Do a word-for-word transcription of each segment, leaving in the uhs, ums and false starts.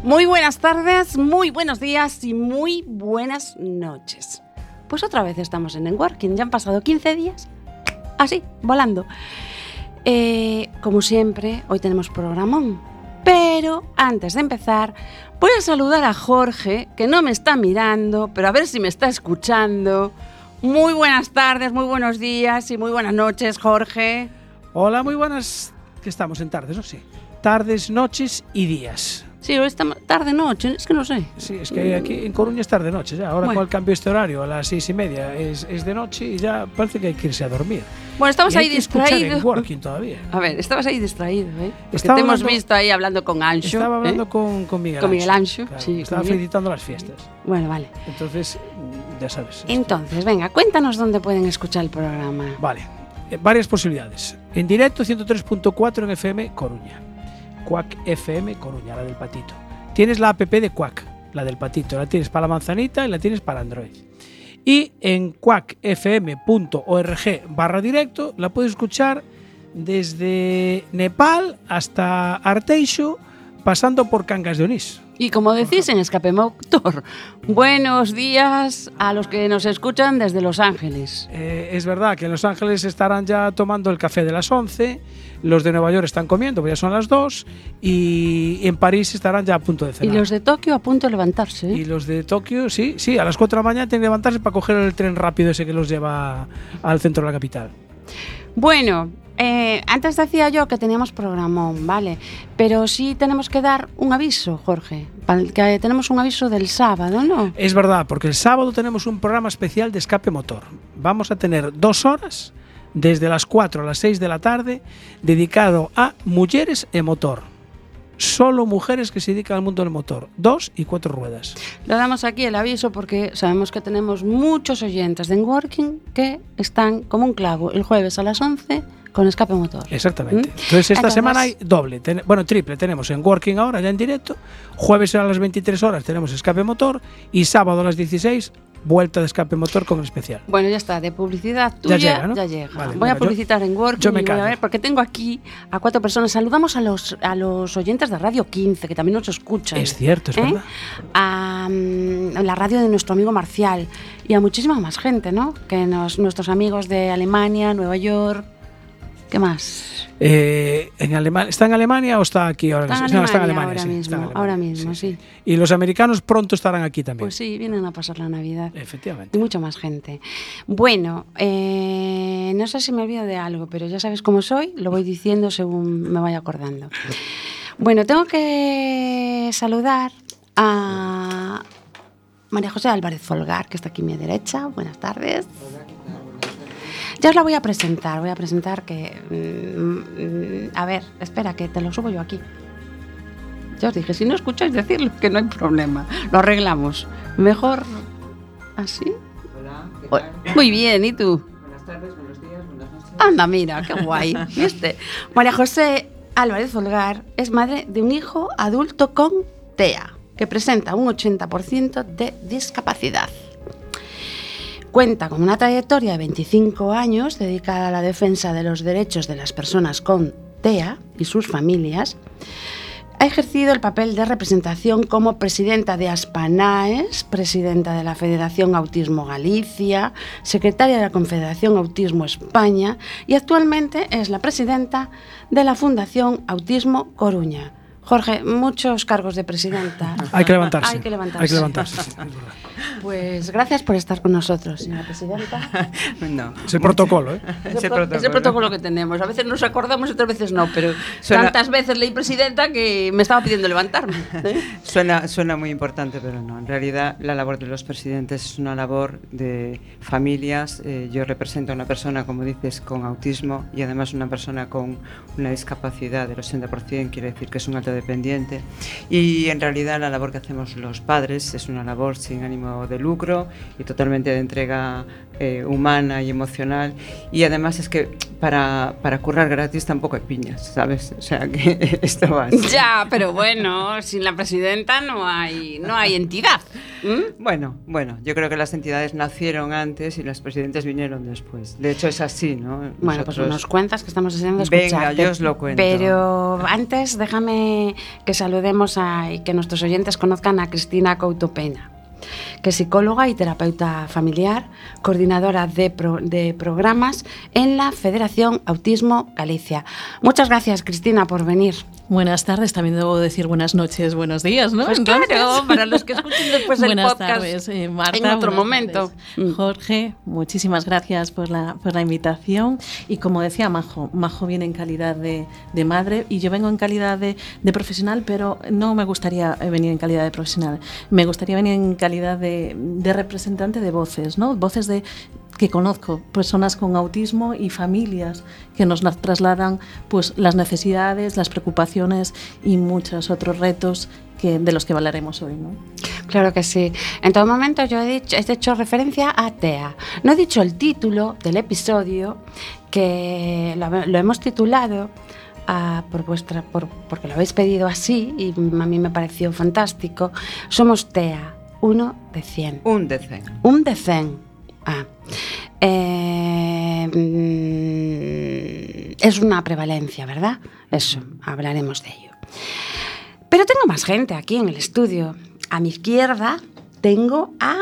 Muy buenas tardes, muy buenos días y muy buenas noches. Pues otra vez estamos en Networking, ya han pasado quince días, así, volando. Eh, como siempre, hoy tenemos programón, pero antes de empezar voy a saludar a Jorge, que no me está mirando, pero a ver si me está escuchando. Muy buenas tardes, muy buenos días y muy buenas noches, Jorge. Hola, muy buenas, que estamos en tardes, ¿no? Sí. Tardes, noches y días. Sí, hoy está tarde-noche, es que no sé. Sí, es que aquí en Coruña es tarde-noche ya. Ahora bueno. con el cambio este horario, a las seis y media es, es de noche y ya parece que hay que irse a dormir. Bueno, estabas y hay ahí que distraído. En working todavía. A ver, estabas ahí distraído, ¿eh? Porque Estaba te hemos hablando, visto ahí hablando con Anxo. Estaba hablando ¿eh? con, con Miguel Con Miguel Anxo, claro, sí. estaba felicitando las fiestas. Bueno, vale. Entonces, ya sabes. Entonces, venga, cuéntanos dónde pueden escuchar el programa. Vale, eh, varias posibilidades. En directo, ciento tres punto cuatro en F M Coruña. Quack F M Coruña, la del patito. Tienes la app de Quack, la del patito, la tienes para la manzanita y la tienes para Android. Y en quack f m punto org barra directo la puedes escuchar desde Nepal hasta Arteixo, pasando por Cangas de Onís. Y como decís en Escape Motor, buenos días a los que nos escuchan desde Los Ángeles. Eh, es verdad que en Los Ángeles estarán ya tomando el café de las once, los de Nueva York están comiendo, pues ya son las dos, y en París estarán ya a punto de cenar. Y los de Tokio a punto de levantarse. ¿eh? Y los de Tokio, sí, sí, a las cuatro de la mañana tienen que levantarse para coger el tren rápido ese que los lleva al centro de la capital. Bueno, eh, antes decía yo que teníamos programón, ¿vale? Pero sí tenemos que dar un aviso, Jorge, que tenemos un aviso del sábado, ¿no? Es verdad, porque el sábado tenemos un programa especial de Escape Motor. Vamos a tener dos horas, desde las cuatro a las seis de la tarde, dedicado a mujeres e motor. Solo mujeres que se dedican al mundo del motor, dos y cuatro ruedas. Lo damos aquí el aviso porque sabemos que tenemos muchos oyentes de Networking que están como un clavo el jueves a las once con Escape Motor. Exactamente. ¿Mm? Entonces esta Entonces, semana hay doble, ten, bueno, triple. Tenemos en Working ahora ya en directo, jueves a las veintitrés horas tenemos Escape Motor y sábado a las dieciséis vuelta de Escape Motor con el especial. Bueno, ya está, de publicidad tuya ya llega, ¿no? ya llega. Vale, voy mira, a publicitar yo, en Working yo me y voy callo. a ver, porque tengo aquí a cuatro personas. Saludamos a los a los oyentes de Radio quince, que también nos escuchan. Es cierto, es ¿eh? verdad. A um, la radio de nuestro amigo Marcial y a muchísima más gente, ¿no? Que nos, nuestros amigos de Alemania, Nueva York. ¿Qué más? Eh, en Alema- ¿Está en Alemania o está aquí ahora? Está en No, Alemania, está en Alemania, ahora sí, mismo, está en Alemania, ahora mismo, sí. Y los americanos pronto estarán aquí también. Pues sí, vienen a pasar la Navidad. Efectivamente. Y mucha más gente. Bueno, eh, no sé si me olvido de algo, pero ya sabes cómo soy, lo voy diciendo según me vaya acordando. Bueno, tengo que saludar a María José Álvarez Folgar, que está aquí a mi derecha. Buenas tardes. Ya os la voy a presentar, voy a presentar que... Mm, a ver, espera, que te lo subo yo aquí. Ya os dije, si no escucháis decirlo, que no hay problema. Lo arreglamos. Mejor así. Hola, ¿qué tal? Muy bien, ¿y tú? Buenas tardes, buenos días, buenas noches. Anda, mira, qué guay. ¿Viste? María José Álvarez Folgar es madre de un hijo adulto con T E A, que presenta un ochenta por ciento de discapacidad. Cuenta con una trayectoria de veinticinco años dedicada a la defensa de los derechos de las personas con T E A y sus familias. Ha ejercido el papel de representación como presidenta de Aspanaes, presidenta de la Federación Autismo Galicia, secretaria de la Confederación Autismo España y actualmente es la presidenta de la Fundación Autismo Coruña. Jorge, muchos cargos de presidenta. Hay que levantarse. Hay que levantarse. Hay que levantarse, sí, es verdad. Pues gracias por estar con nosotros, señora presidenta. No. Es el protocolo, ¿eh? Es Ese el, pro- es el protocolo. protocolo que tenemos. A veces nos acordamos y otras veces no, pero Suena- tantas veces leí presidenta que me estaba pidiendo levantarme. ¿eh? Suena, suena muy importante, pero no. En realidad, la labor de los presidentes es una labor de familias. Eh, yo represento a una persona, como dices, con autismo y además una persona con una discapacidad del ochenta por ciento, quiere decir que es un alto dependiente. Y en realidad, la labor que hacemos los padres es una labor sin ánimo de lucro y totalmente de entrega eh, humana y emocional. Y además es que para, para currar gratis tampoco hay piñas, ¿sabes? O sea que esto va así. Ya, pero bueno, sin la presidenta no hay, no hay entidad. ¿Mm? Bueno, bueno, yo creo que las entidades nacieron antes y los presidentes vinieron después. De hecho es así, ¿no? Bueno, pues Nosotros- nos cuentas que estamos deseando escucharte. Venga, yo os lo cuento. Pero antes déjame permíteme que saludemos a, y que nuestros oyentes conozcan a Cristina Couto Pena, que es psicóloga y terapeuta familiar, coordinadora de, pro, de programas en la Federación Autismo Galicia. Muchas gracias, Cristina, por venir. Buenas tardes, también debo decir buenas noches, buenos días, ¿no? Pues Entonces, claro, para los que escuchen después el buenas podcast tardes, eh, Marta, en otro momento. Tardes. Jorge, muchísimas gracias por la, por la invitación. Y como decía Majo, Majo viene en calidad de, de madre y yo vengo en calidad de, de profesional, pero no me gustaría venir en calidad de profesional. Me gustaría venir en calidad de, de representante de voces, ¿no? Voces de que conozco, personas con autismo y familias que nos trasladan pues las necesidades, las preocupaciones y muchos otros retos que, de los que hablaremos hoy, ¿no? Claro que sí. En todo momento yo he, dicho, he hecho referencia a TEA. No he dicho el título del episodio, que lo, lo hemos titulado a, por vuestra, por, porque lo habéis pedido así y a mí me pareció fantástico. Somos TEA, uno de cien. Un de cien. Un de cien. Ah. Eh, es una prevalencia, ¿verdad? Eso, hablaremos de ello. Pero tengo más gente aquí en el estudio. A mi izquierda tengo a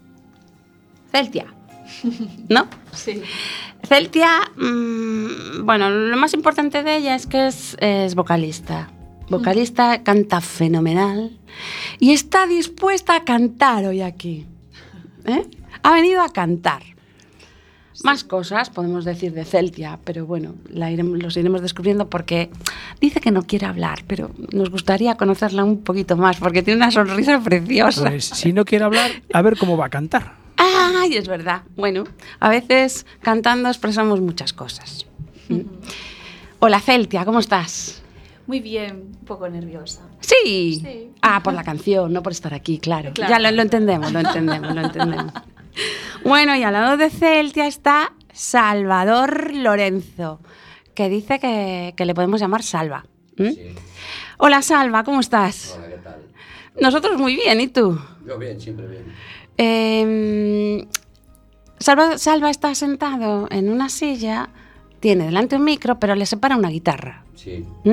Celtia, ¿no? Sí. Celtia, mmm, bueno, lo más importante de ella es que es, es vocalista. Vocalista, canta fenomenal y está dispuesta a cantar hoy aquí. ¿Eh? Ha venido a cantar. Sí. Más cosas podemos decir de Celtia, pero bueno, la iremos, los iremos descubriendo porque dice que no quiere hablar, pero nos gustaría conocerla un poquito más porque tiene una sonrisa preciosa. Pues si no quiere hablar, a ver cómo va a cantar. Ay, es verdad. Bueno, a veces cantando expresamos muchas cosas. ¿Mm? Hola Celtia, ¿cómo estás? Muy bien, un poco nerviosa. ¿Sí? Sí. Ah, por la canción, no por estar aquí, claro. Claro. Ya lo, lo entendemos, lo entendemos, lo entendemos. Bueno, y al lado de Celtia está Salvador Lorenzo, que dice que, que le podemos llamar Salva. ¿Mm? Sí. Hola Salva, ¿cómo estás? Hola, ¿qué tal? Nosotros muy bien, ¿y tú? Yo bien, siempre bien. Eh, Salva, Salva está sentado en una silla, tiene delante un micro, pero le separa una guitarra. Sí. ¿Mm?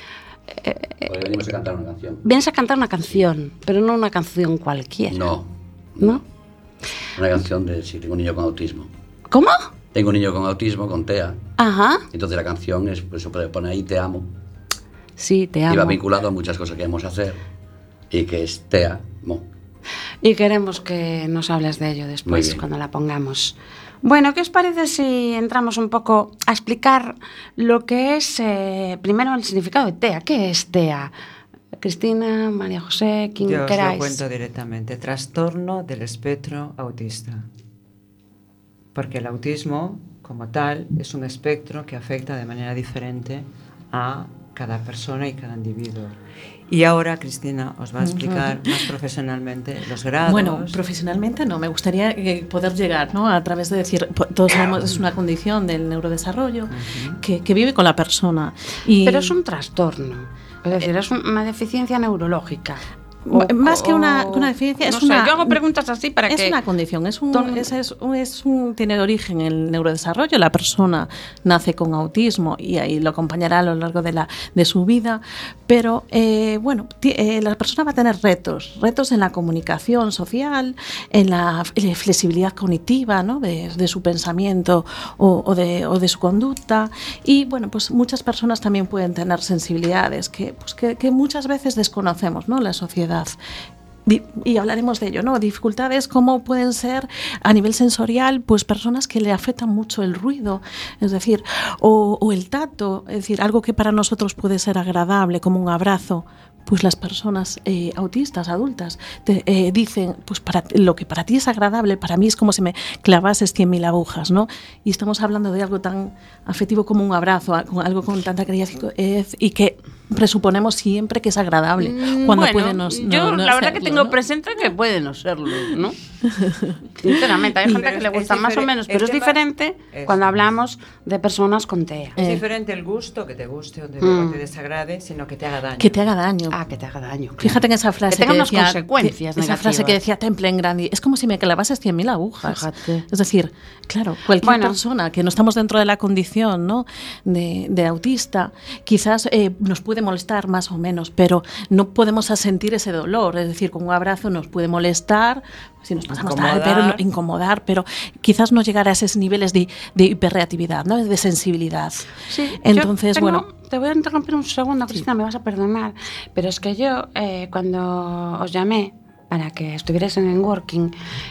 Hoy venimos a cantar una canción. Vienes a cantar una canción, pero no una canción cualquiera. No. ¿No? Una canción de si tengo un niño con autismo. ¿Cómo? Tengo un niño con autismo, con TEA. Ajá. Entonces la canción es, pues, se pone ahí Te amo. Sí, te amo. Y va vinculado a muchas cosas que vamos a hacer. Y que es TEA. Mo. Y queremos que nos hables de ello Muy después, bien. cuando la pongamos. Bueno, ¿qué os parece si entramos un poco a explicar lo que es, eh, primero, el significado de TEA? ¿Qué es TEA? Cristina, María José, quien Yo os queráis. lo cuento directamente. Trastorno del espectro autista. Porque el autismo, como tal, es un espectro que afecta de manera diferente a cada persona y cada individuo. Y ahora Cristina os va a explicar uh-huh. más profesionalmente los grados. Bueno, profesionalmente no, me gustaría eh, poder llegar, ¿no? A través de decir, todos sabemos es una condición del neurodesarrollo uh-huh. que, que vive con la persona. Y pero es un trastorno, es decir, es un, una deficiencia neurológica. O, más que una, una deficiencia, no es una. Sé, yo hago preguntas así para es que. Es una condición, es un, es, es, es un. Tiene origen en el neurodesarrollo. La persona nace con autismo y ahí lo acompañará a lo largo de, la, de su vida. Pero, eh, bueno, t- eh, la persona va a tener retos: retos en la comunicación social, en la, en la flexibilidad cognitiva, ¿no? de, de su pensamiento o, o, de, o de su conducta. Y, bueno, pues muchas personas también pueden tener sensibilidades que, pues, que, que muchas veces desconocemos, ¿no? La sociedad. Y hablaremos de ello, ¿no? Dificultades como pueden ser a nivel sensorial, pues personas que le afectan mucho el ruido, es decir, o, o el tacto, es decir, algo que para nosotros puede ser agradable, como un abrazo, pues las personas eh, autistas, adultas, te, eh, dicen, pues para lo que para ti es agradable, para mí es como si me clavases cien mil agujas, ¿no? Y estamos hablando de algo tan afectivo como un abrazo, algo con tanta cariño y que presuponemos siempre que es agradable, cuando bueno, puede no, yo no, no la verdad serlo, que tengo ¿no? presente que puede no serlo, ¿no? Sinceramente, hay gente Pero que le es gusta más o difere- menos, el pero es tema- diferente Eso. cuando hablamos de personas con TEA. Es Eh. diferente el gusto, que te guste o te, Mm. o te desagrade, sino que te haga daño. Que te haga daño. Ah, que te haga daño. claro. Fíjate en esa frase que tenga que unas decía, consecuencias que- esa frase negativas. que decía Temple Grandi, es como si me clavases cien mil agujas. Fíjate. Es decir, claro, cualquier Bueno. persona que no estamos dentro de la condición, ¿no? de, de autista, quizás eh, nos puede puede molestar más o menos, pero no podemos sentir ese dolor. Es decir, con un abrazo nos puede molestar, si nos pasamos tal, pero no, incomodar, pero quizás no llegar a esos niveles de, de hiperreactividad, ¿no? De sensibilidad. Sí, entonces, tengo, bueno. Te voy a interrumpir un segundo, Cristina, sí. Me vas a perdonar, pero es que yo, eh, cuando os llamé para que estuvierais en el working,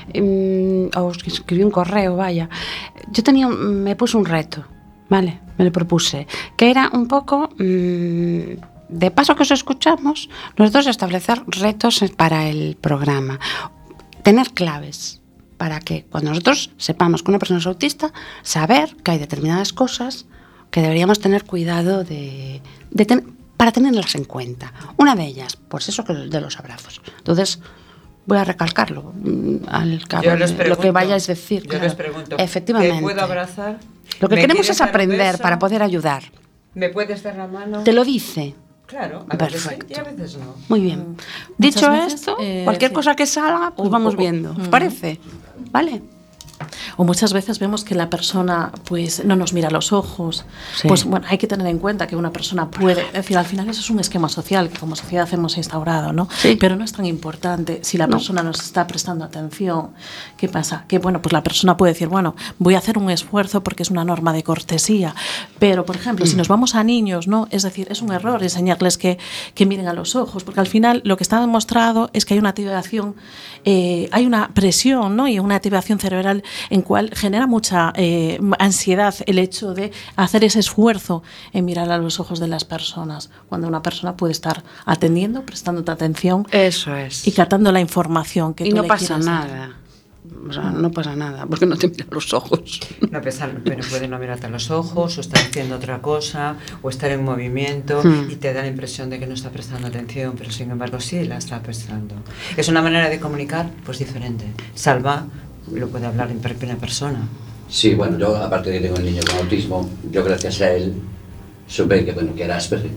eh, os escribí un correo, vaya, yo tenía, me puse un reto, ¿vale? Me lo propuse, que era un poco, mmm, de paso que os escuchamos, nosotros establecer retos para el programa, tener claves, para que cuando nosotros sepamos que una persona es autista, saber que hay determinadas cosas que deberíamos tener cuidado de, de ten, para tenerlas en cuenta. Una de ellas, pues eso que de los abrazos. Entonces, voy a recalcarlo al cabo de lo que vayáis a decir. Yo claro. les pregunto, efectivamente. ¿te puedo abrazar? Lo que queremos es aprender para poder ayudar. ¿Me puedes dar la mano? Te lo dice. Claro, a Perfecto. veces sí y a veces no. Muy bien. Mm. Dicho veces, esto, eh, cualquier sí. cosa que salga, pues O- vamos o- viendo. ¿Os mm. parece? ¿Vale? O muchas veces vemos que la persona pues no nos mira a los ojos. Sí. Pues bueno, hay que tener en cuenta que una persona puede, es decir, al final eso es un esquema social que como sociedad hemos instaurado, ¿no? Sí. Pero no es tan importante si la No. persona nos está prestando atención. ¿Qué pasa? Que bueno, pues la persona puede decir, bueno, voy a hacer un esfuerzo porque es una norma de cortesía. Pero, por ejemplo, si nos vamos a niños, ¿no? Es decir, es un error enseñarles que, que miren a los ojos, porque al final lo que está demostrado es que hay una activación, eh, hay una presión, ¿no? Y una activación cerebral en cual genera mucha eh, ansiedad el hecho de hacer ese esfuerzo en mirar a los ojos de las personas, cuando una persona puede estar atendiendo, prestándote atención Eso es. y captando la información que Y tú no le pasa quieres dar. nada. O sea, no pasa nada, porque no te mira los ojos. No pensar, pero puede no mirarte a los ojos, o estar haciendo otra cosa, o estar en movimiento, Hmm. y te da la impresión de que no está prestando atención, pero sin embargo sí la está prestando. Es una manera de comunicar, pues diferente. Salva lo puede hablar en primera persona. Sí, bueno, yo aparte de que tengo un niño con autismo, yo gracias a él supe que, bueno, que era Asperger.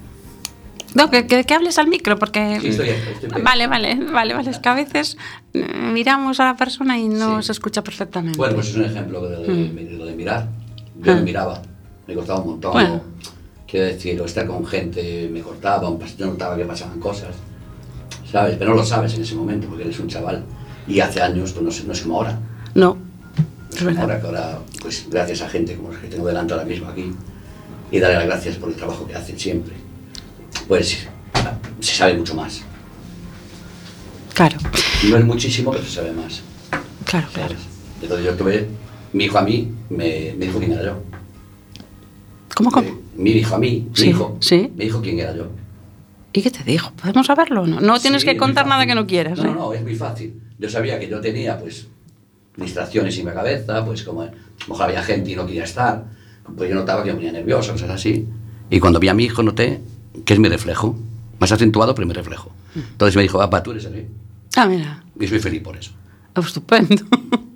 No, que, que, que hables al micro, porque... Sí, estoy, estoy bien. Vale, vale, vale, vale. Es que a veces eh, miramos a la persona y no Sí. se escucha perfectamente. Bueno, pues es un ejemplo de, de, Mm. de lo de mirar. Yo Ah. me miraba, me costaba un montón. Bueno. Quiero decir, o estar con gente me cortaba, yo notaba que pasaban cosas, ¿sabes? Pero no lo sabes en ese momento porque eres un chaval. Y hace años, pues no, es- no es como ahora. No, No es es como verdad. ahora, que ahora, pues gracias a gente como los que tengo delante ahora mismo aquí, y darle las gracias por el trabajo que hacen siempre, pues se sabe mucho más. Claro, No es muchísimo, pero se sabe más. claro, claro. ¿Sabes? Entonces yo tuve, mi hijo a mí me, me dijo quién era yo. ¿Cómo, cómo? Eh, mi hijo a mí, Sí, mi hijo, sí. me dijo quién era yo. ¿Y qué te dijo? ¿Podemos saberlo o no? No tienes Sí, que es muy contar nada fácil. que no quieras. No, ¿eh? no, no, es muy fácil. Yo sabía que yo tenía, pues, distracciones en mi cabeza, pues, como a lo mejor había gente y no quería estar, pues yo notaba que me ponía nervioso, cosas así. Y cuando vi a mi hijo noté que es mi reflejo, más acentuado, pero mi reflejo. Entonces me dijo, papá, tú eres así. Ah, mira, Y soy feliz por eso. estupendo.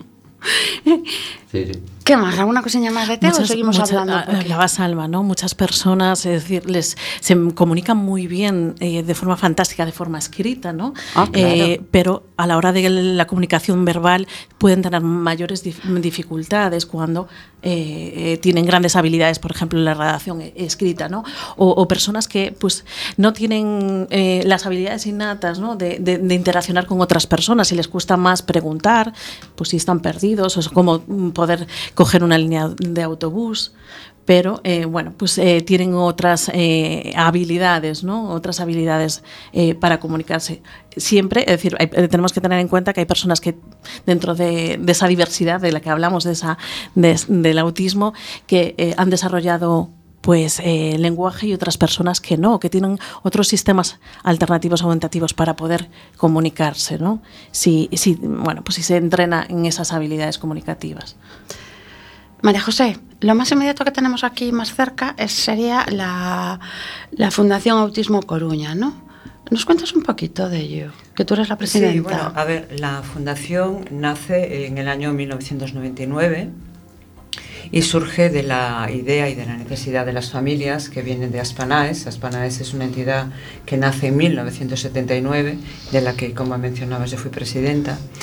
Sí, sí. ¿Qué más? ¿Alguna cosilla más de Teo o seguimos muchas- hablando? ah, Porque- Hablabas, Alma, ¿no? Muchas personas, es decir, les, se comunican muy bien eh, de forma fantástica, de forma escrita, ¿no? Ah, claro. Eh, pero a la hora de la comunicación verbal pueden tener mayores dif- dificultades cuando eh, eh, tienen grandes habilidades, por ejemplo, en la redacción eh, escrita, ¿no? O, o personas que pues no tienen eh, las habilidades innatas, ¿no? de, de, de interaccionar con otras personas y les cuesta más preguntar, pues si están perdidos, o cómo mm, poder coger una línea de autobús, pero eh, bueno, pues eh, tienen otras eh, habilidades, ¿no? Otras habilidades eh, para comunicarse. Siempre, es decir, hay, tenemos que tener en cuenta que hay personas que dentro de, de esa diversidad de la que hablamos, de esa, de, del autismo, que eh, han desarrollado pues eh, lenguaje y otras personas que no, que tienen otros sistemas alternativos aumentativos para poder comunicarse, ¿no? Si, si, bueno, pues si se entrena en esas habilidades comunicativas. María José, lo más inmediato que tenemos aquí más cerca es, sería la, la Fundación Autismo Coruña, ¿no? ¿Nos cuentas un poquito de ello? Que tú eres la presidenta. Sí, bueno, a ver, la fundación nace en el año mil novecientos noventa y nueve y surge de la idea y de la necesidad de las familias que vienen de Aspanaes. Aspanaes es una entidad que nace en mil novecientos setenta y nueve, de la que, como mencionabas, yo fui presidenta,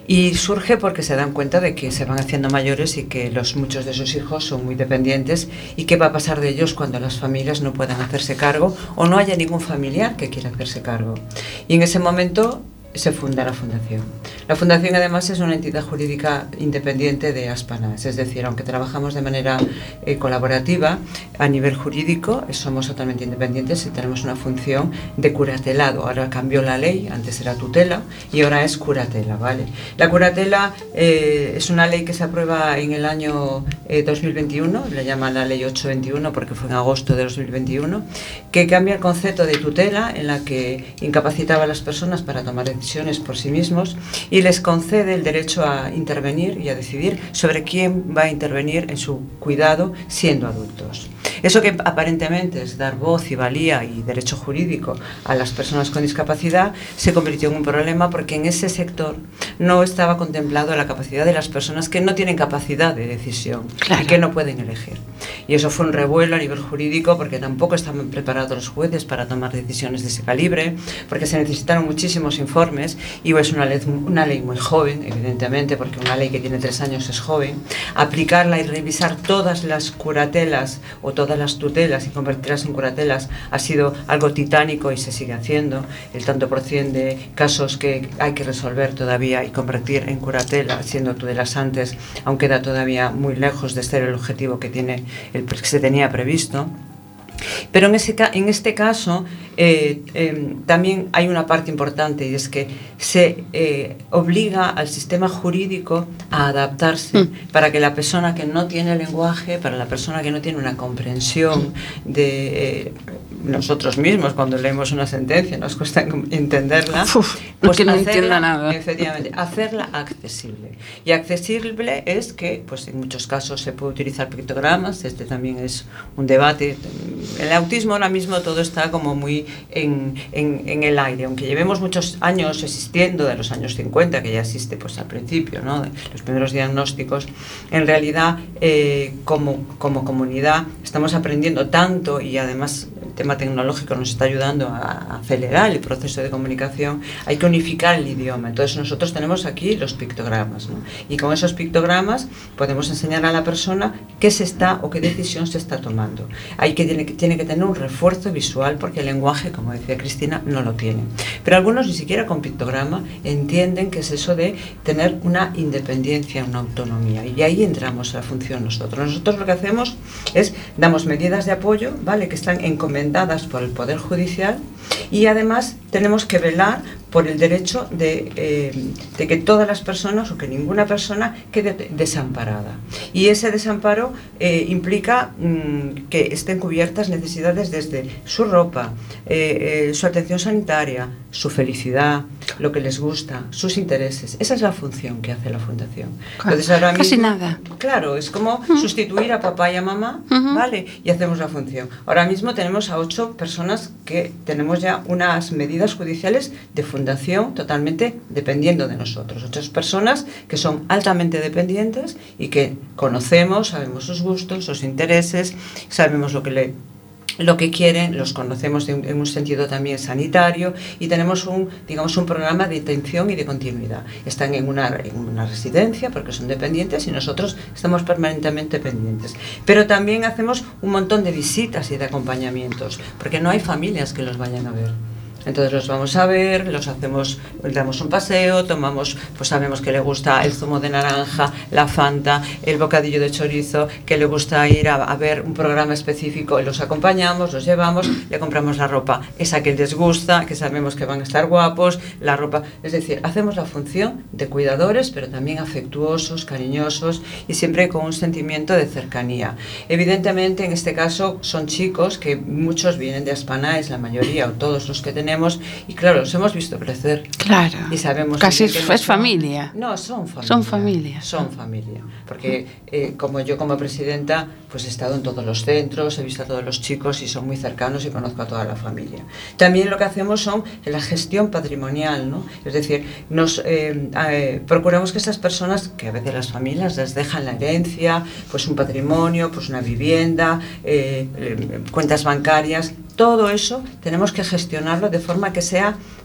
Y surge porque se dan cuenta de que se van haciendo mayores y que los, muchos de sus hijos son muy dependientes, y qué va a pasar de ellos cuando las familias no puedan hacerse cargo o no haya ningún familiar que quiera hacerse cargo. Y en ese momento se funda la fundación. La fundación además es una entidad jurídica independiente de Aspanas, es decir, aunque trabajamos de manera eh, colaborativa, a nivel jurídico somos totalmente independientes y tenemos una función de curatelado. Ahora cambió la ley, antes era tutela y ahora es curatela, ¿vale? La curatela eh, es una ley que se aprueba en el año eh, dos mil veintiuno, la llaman la ley ochocientos veintiuno porque fue en agosto de dos mil veintiuno, que cambia el concepto de tutela, en la que incapacitaba a las personas para tomar decisiones por sí mismos y les concede el derecho a intervenir y a decidir sobre quién va a intervenir en su cuidado siendo adultos. Eso que aparentemente es dar voz y valía y derecho jurídico a las personas con discapacidad se convirtió en un problema porque en ese sector no estaba contemplado la capacidad de las personas que no tienen capacidad de decisión, claro, y que no pueden elegir. Y eso fue un revuelo a nivel jurídico porque tampoco estaban preparados los jueces para tomar decisiones de ese calibre, porque se necesitaron muchísimos informes y es una ley, una ley muy joven, evidentemente, porque una ley que tiene tres años es joven. Aplicarla y revisar todas las curatelas o todas las tutelas y convertirlas en curatelas ha sido algo titánico y se sigue haciendo. El tanto por cien de casos que hay que resolver todavía y convertir en curatela, siendo tutelas antes, aún queda todavía muy lejos de ser el objetivo que, tiene el, que se tenía previsto. Pero en, ese, en este caso eh, eh, también hay una parte importante, y es que se eh, obliga al sistema jurídico a adaptarse mm. para que la persona que no tiene lenguaje, para la persona que no tiene una comprensión de eh, nosotros mismos, cuando leemos una sentencia nos cuesta entenderla, Uf, pues que no hacerla, entienda nada. Efectivamente, hacerla accesible. Y accesible es que, pues en muchos casos se puede utilizar pictogramas. Este también es un debate. El autismo ahora mismo todo está como muy en, en, en el aire, aunque llevemos muchos años existiendo, de los años cincuenta, que ya existe pues al principio, ¿no? Los primeros diagnósticos. En realidad, eh, como, como comunidad estamos aprendiendo tanto, y además el tema tecnológico nos está ayudando a acelerar el proceso de comunicación. Hay que unificar el idioma. Entonces nosotros tenemos aquí los pictogramas, ¿no? Y con esos pictogramas podemos enseñar a la persona qué se está o qué decisión se está tomando. Hay que tiene, tiene que tener un refuerzo visual porque el lenguaje, como decía Cristina, no lo tiene. Pero algunos ni siquiera con pictograma entienden qué es eso de tener una independencia, una autonomía. Y ahí entramos a la función nosotros. Nosotros lo que hacemos es damos medidas de apoyo, ¿vale?, que están encomendadas por el Poder Judicial, y además tenemos que velar por el derecho de, eh, de que todas las personas o que ninguna persona quede desamparada. Y ese desamparo eh, implica mmm, que estén cubiertas necesidades desde su ropa, eh, eh, su atención sanitaria, su felicidad, lo que les gusta, sus intereses. Esa es la función que hace la Fundación. Entonces, ahora mismo, casi nada. Claro, es como uh-huh. sustituir a papá y a mamá, uh-huh. ¿vale? Y hacemos la función. Ahora mismo tenemos a ocho personas que tenemos ya unas medidas judiciales de fundación totalmente dependiendo de nosotros. Ocho personas que son altamente dependientes y que conocemos, sabemos sus gustos, sus intereses, sabemos lo que le lo que quieren, los conocemos de un, en un sentido también sanitario, y tenemos un, digamos, un programa de atención y de continuidad. Están en una, en una residencia porque son dependientes y nosotros estamos permanentemente pendientes. Pero también hacemos un montón de visitas y de acompañamientos, porque no hay familias que los vayan a ver. Entonces los vamos a ver, los hacemos, damos un paseo, tomamos, pues sabemos que le gusta el zumo de naranja, la Fanta, el bocadillo de chorizo, que le gusta ir a, a ver un programa específico, los acompañamos, los llevamos, le compramos la ropa esa que les gusta, que sabemos que van a estar guapos, la ropa, es decir, hacemos la función de cuidadores, pero también afectuosos, cariñosos y siempre con un sentimiento de cercanía. Evidentemente, en este caso son chicos que muchos vienen de Aspanáes, la mayoría o todos los que tenemos. Y claro, los hemos visto crecer. Claro. Y sabemos casi que es, no es son, familia. No, son familia. Son familia. Son familia. Porque eh, como yo como presidenta, pues he estado en todos los centros, he visto a todos los chicos y son muy cercanos y conozco a toda la familia. También lo que hacemos son la gestión patrimonial, ¿no? Es decir, nos eh, eh, procuramos que esas personas, que a veces las familias les dejan la herencia, pues un patrimonio, pues una vivienda, eh, eh, cuentas bancarias, todo eso tenemos que gestionarlo de forma que sea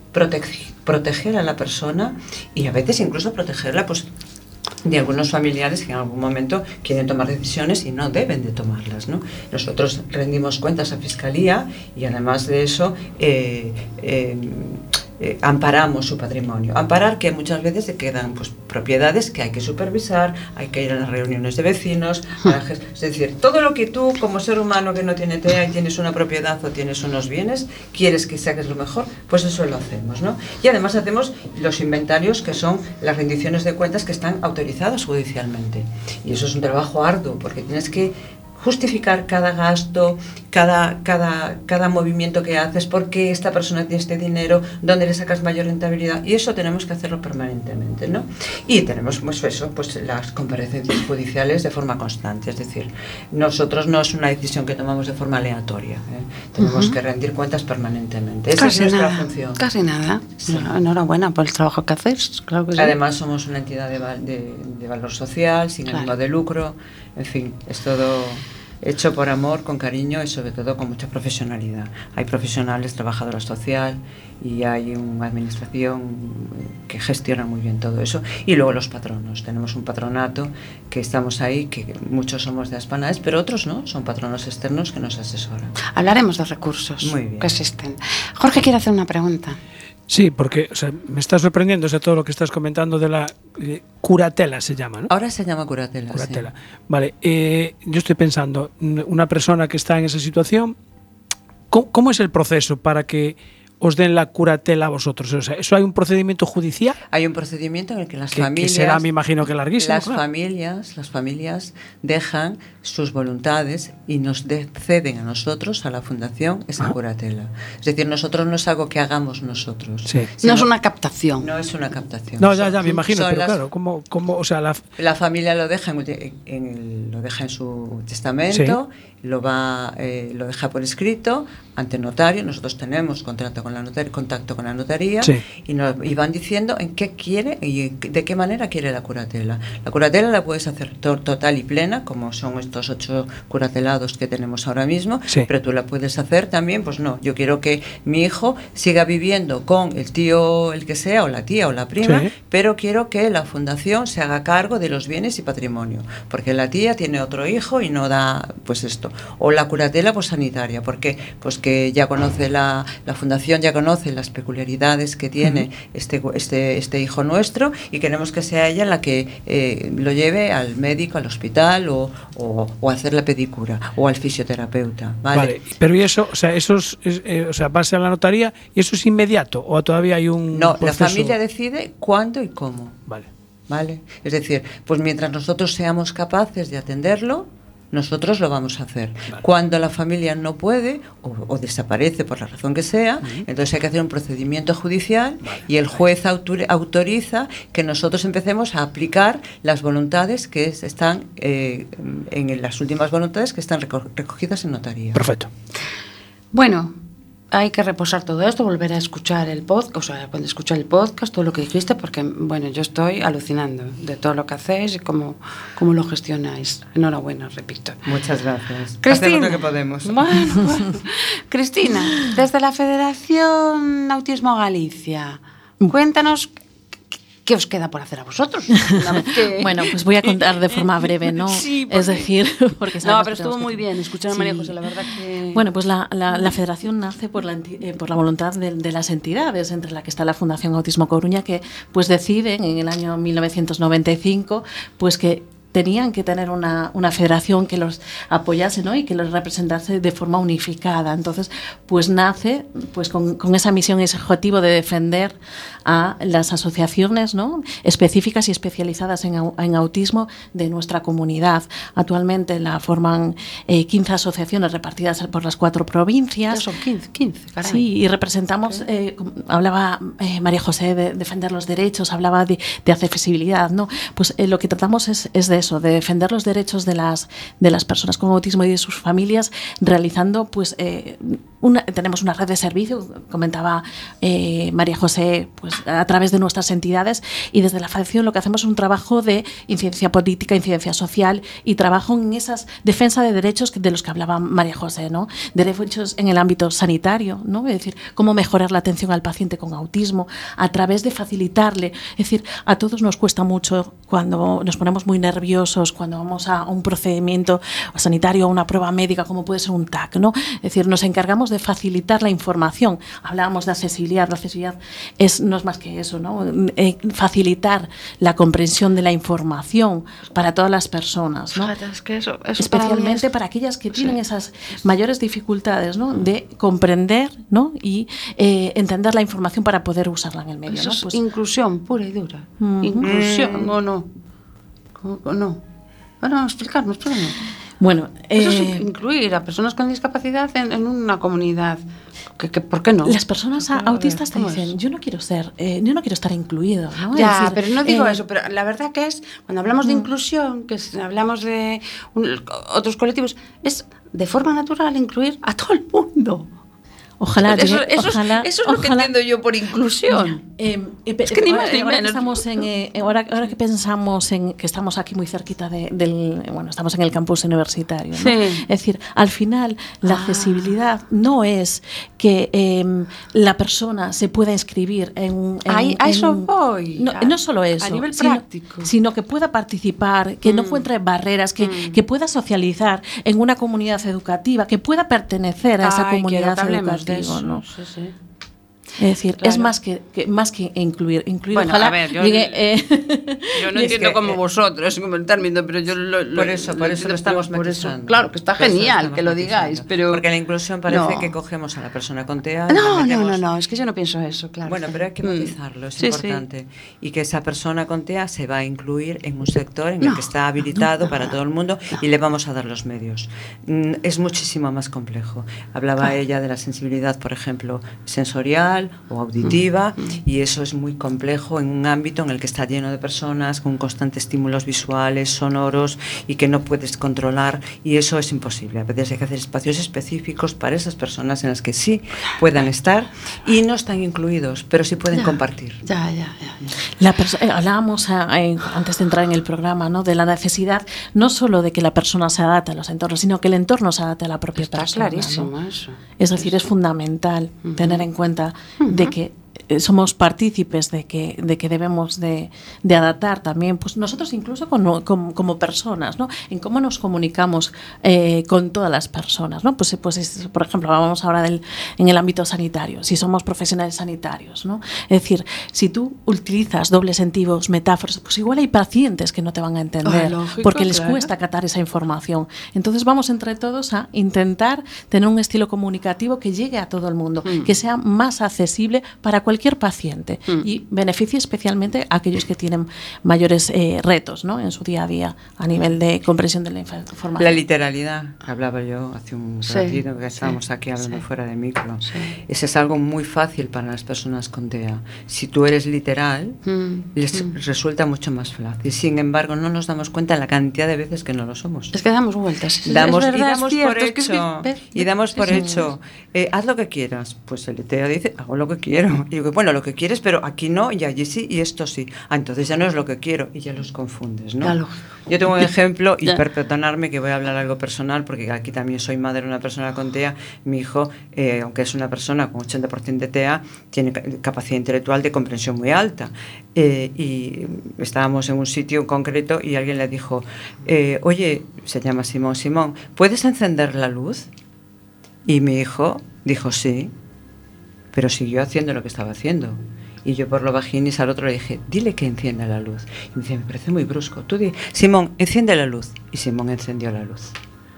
protege, proteger a la persona y a veces incluso protegerla pues de algunos familiares que en algún momento quieren tomar decisiones y no deben de tomarlas, ¿no? Nosotros rendimos cuentas a Fiscalía y además de eso eh, eh, eh, amparamos su patrimonio. Amparar que muchas veces se quedan pues, propiedades que hay que supervisar, hay que ir a las reuniones de vecinos, a la gest- es decir, todo lo que tú como ser humano que no tiene T E A y tienes una propiedad o tienes unos bienes, quieres que saques lo mejor, pues eso lo hacemos, ¿no? Y además hacemos los inventarios que son las rendiciones de cuentas que están autorizadas judicialmente. Y eso es un trabajo arduo porque tienes que justificar cada gasto, cada, cada, cada movimiento que haces, por qué esta persona tiene este dinero, dónde le sacas mayor rentabilidad, y eso tenemos que hacerlo permanentemente, ¿no? Y tenemos pues eso, pues las comparecencias judiciales de forma constante, es decir, nosotros no es una decisión que tomamos de forma aleatoria, ¿eh? Tenemos uh-huh. que rendir cuentas permanentemente. Esa casi es nuestra nada, función. Casi nada. Sí. No, enhorabuena por el trabajo que hacéis, claro que sí. Además somos una entidad de, val- de, de valor social, sin claro. ánimo de lucro, en fin, es todo hecho por amor, con cariño y sobre todo con mucha profesionalidad. Hay profesionales, trabajadora social y hay una administración que gestiona muy bien todo eso. Y luego los patronos. Tenemos un patronato que estamos ahí, que muchos somos de Aspanaes, pero otros no, son patronos externos que nos asesoran. Hablaremos de recursos muy bien. que existen. Jorge quiere hacer una pregunta. Sí, porque o sea, me está sorprendiendo o sea, todo lo que estás comentando de la eh, curatela, se llama, ¿no? Ahora se llama curatela. Curatela. Sí. Vale, eh, yo estoy pensando, una persona que está en esa situación, ¿cómo, cómo es el proceso para que os den la curatela a vosotros? O sea, ¿eso hay un procedimiento judicial? Hay un procedimiento en el que las que, familias... Que será, me imagino, que larguísimo. Las claro. familias, las familias dejan sus voluntades y nos de, ceden a nosotros, a la Fundación, esa ah. curatela. Es decir, nosotros no es algo que hagamos nosotros. Sí. No es una captación. No es una captación. No, ya, ya, me imagino, pero las, claro, ¿cómo, cómo, o sea, la... la familia lo deja en, en, el, lo deja en su testamento, sí. lo, va, eh, lo deja por escrito, ante notario. Nosotros tenemos contrato con la notaria, contacto con la notaría sí. y, nos, y van diciendo en qué quiere y de qué manera quiere la curatela. La curatela la puedes hacer to- total y plena, como son estos ocho curatelados que tenemos ahora mismo, sí. pero tú la puedes hacer también, pues no, yo quiero que mi hijo siga viviendo con el tío, el que sea, o la tía o la prima, sí. pero quiero que la fundación se haga cargo de los bienes y patrimonio, porque la tía tiene otro hijo y no da, pues esto. O la curatela, pues sanitaria, porque pues que ya conoce la, la fundación, ya conoce las peculiaridades que tiene uh-huh. este, este, este hijo nuestro y queremos que sea ella la que eh, lo lleve al médico, al hospital o, o, o a hacer la pedicura o al fisioterapeuta. Vale, vale, pero y eso, o sea, eso es, eh, o sea, base a la notaría y eso es inmediato o todavía hay un No, proceso? La familia decide cuándo y cómo. Vale. Vale, es decir, pues mientras nosotros seamos capaces de atenderlo, nosotros lo vamos a hacer. Vale. Cuando la familia no puede o, o desaparece por la razón que sea, uh-huh. entonces hay que hacer un procedimiento judicial vale. y el juez autor, autoriza que nosotros empecemos a aplicar las voluntades que es, están eh, en las últimas voluntades que están reco- recogidas en notaría. Perfecto. Bueno, hay que reposar todo esto, volver a escuchar el podcast, o sea, cuando escuchar el podcast, todo lo que dijiste, porque, bueno, yo estoy alucinando de todo lo que hacéis y cómo, cómo lo gestionáis. Enhorabuena, repito. Muchas gracias. Cristina, hacemos lo que podemos. Bueno, bueno. Cristina, desde la Federación Autismo Galicia, cuéntanos ¿qué os queda por hacer a vosotros? Que... Bueno, pues voy a contar de forma breve, ¿no? Sí, porque... Es decir, porque no, pero estuvo muy bien escuchar a María José, la verdad que... Bueno, pues la, la, la federación nace por la, eh, por la voluntad de, de las entidades, entre la que está la Fundación Autismo Coruña, que pues deciden en el año mil novecientos noventa y cinco pues que tenían que tener una, una federación que los apoyase, ¿no? Y que los representase de forma unificada. Entonces, pues nace pues con, con esa misión y ese objetivo de defender a las asociaciones, ¿no? específicas y especializadas en, en autismo de nuestra comunidad. Actualmente la forman eh, quince asociaciones repartidas por las cuatro provincias. Ya son quince, quince, caray. Sí, y representamos, eh, hablaba eh, María José de defender los derechos, hablaba de, de accesibilidad, ¿no? Pues eh, lo que tratamos es, es de eso, de defender los derechos de las, de las personas con autismo y de sus familias, realizando pues eh, una, tenemos una red de servicio, comentaba eh, María José, pues a través de nuestras entidades, y desde la Federación lo que hacemos es un trabajo de incidencia política, incidencia social y trabajo en esas defensa de derechos de los que hablaba María José, ¿no? Derechos en el ámbito sanitario, ¿no? Es decir, cómo mejorar la atención al paciente con autismo a través de facilitarle. Es decir, a todos nos cuesta mucho cuando nos ponemos muy nerviosos, cuando vamos a un procedimiento sanitario, a una prueba médica, como puede ser un T A C, ¿no? Es decir, nos encargamos de facilitar la información. Hablábamos de accesibilidad. La accesibilidad es, no es más que eso, ¿no? Eh, facilitar la comprensión de la información para todas las personas, ¿no? Fíjate, es que eso, eso especialmente para, para aquellas que tienen sí. esas mayores dificultades, ¿no? De comprender, ¿no? Y eh, entender la información para poder usarla en el medio, eso ¿no? es Pues, inclusión pura y dura. Mm. Inclusión, ¿o no? ¿Cómo, o no? Bueno, explicarnos, explicarnos. bueno, Eso eh, es incluir a personas con discapacidad en, en una comunidad. ¿Que, que, ¿Por qué no? las personas Pero, a autistas ver, te ¿cómo dicen, es? yo no quiero ser, eh, yo no quiero estar incluido, ¿no? Ya, Es decir, pero no digo eh, eso, pero la verdad que es, cuando hablamos de Mm. inclusión, que es- hablamos de un- otros colectivos, es de forma natural incluir a todo el mundo. Ojalá, eso, llegue- eso, ojalá, es, eso es lo que ojalá- entiendo yo por inclusión. Eh, eh, pe- Es que ni ahora- más ni ahora que menos. estamos en, eh, ahora, ahora que pensamos en que estamos aquí muy cerquita de- del, bueno, estamos en el campus universitario, ¿no? Sí. Es decir, al final la Ah. accesibilidad no es que eh, la persona se pueda inscribir en un, en- Ahí- a en eso un- voy, no, a- no solo eso, a nivel sino, práctico. sino que pueda participar, que no Mm. encuentre barreras, que, Mm. que pueda socializar en una comunidad educativa, que pueda pertenecer a esa Ay, quiero comunidad que hablemos de educativa, eso, ¿no? sí, sí. Es decir, Claro. es más que, que más que incluir, incluir Bueno, ojalá a ver, yo- llegue, eh, Yo no Es entiendo que, como eh, vosotros como el término, pero yo lo, lo- Por eso, por eso lo estamos por eso. matizando. Claro, que está Por eso lo genial estamos que lo matizando. digáis, pero Porque la inclusión parece No. que cogemos a la persona con T E A y No, la no, metemos- no, no, es que yo no pienso eso, claro. Bueno, pero hay que Mm. matizarlo, es Sí, importante. Y que esa persona con T E A se va a incluir en un sector en No, el que está habilitado para todo el mundo y le vamos a dar los medios. Mm, Es muchísimo más complejo. Hablaba Claro. ella de la sensibilidad, por ejemplo, sensorial o auditiva, Mm. y eso es muy complejo en un ámbito en el que está lleno de personas con constantes estímulos visuales, sonoros, y que no puedes controlar, y eso es imposible. A veces hay que hacer espacios específicos para esas personas en las que sí puedan estar y no están incluidos, pero sí pueden Ya. compartir. Ya, ya, ya. ya. la perso- eh, hablábamos a- a- antes de entrar en el programa, ¿no? De la necesidad no solo de que la persona se adapte a los entornos, sino que el entorno se adapte a la propia Está persona, ¿no? clarísimo eso. Es decir, es fundamental Ujú. tener en cuenta de que eh, somos partícipes de que, de que debemos de, de adaptar también, pues nosotros incluso como, como, como personas, ¿no? En cómo nos comunicamos eh, con todas las personas, ¿no? Pues, pues es, por ejemplo, vamos ahora del, en el ámbito sanitario, si somos profesionales sanitarios, ¿no? Es decir, si tú utilizas dobles sentidos, metáforas, pues igual hay pacientes que no te van a entender, Ah, lógico, porque les claro. cuesta acatar esa información. Entonces vamos entre todos a intentar tener un estilo comunicativo que llegue a todo el mundo, Mm. que sea más accesible para cualquier paciente Mm. y beneficie especialmente a aquellos que tienen mayores eh, retos, ¿no? En su día a día a nivel de comprensión de la inf- información. La literalidad, que hablaba yo hace un Sí, ratito, que estábamos sí, aquí hablando sí. fuera de micro. Sí. Ese es algo muy fácil para las personas con T E A. Si tú eres literal, Mm, les mm. resulta mucho más fácil. Sin embargo, no nos damos cuenta de la cantidad de veces que no lo somos. Es que damos vueltas. es- Damos, es verdad, y es damos cierto, por es que es hecho, que- ves, y damos por es- hecho, eh, haz lo que quieras. Pues el T E A dice, hago lo que quiero. Y digo, bueno, lo que quieres, pero aquí no, y allí sí, y esto sí. Ah, entonces ya no es lo que quiero, y ya los confundes, ¿no? Ya, lógico. Yo tengo un ejemplo, y Ya. perdonarme que voy a hablar algo personal, porque aquí también soy madre de una persona con T E A. Mi hijo, eh, aunque es una persona con ochenta por ciento de T E A, tiene ca- capacidad intelectual de comprensión muy alta. Eh, y estábamos en un sitio en concreto y alguien le dijo, eh, oye, se llama Simón, Simón, ¿puedes encender la luz? Y mi hijo dijo sí, pero siguió haciendo lo que estaba haciendo. Y yo por lo bajinis al otro le dije, dile que encienda la luz. Y me dice, me parece muy brusco. Tú di, Simón, enciende la luz. Y Simón encendió la luz.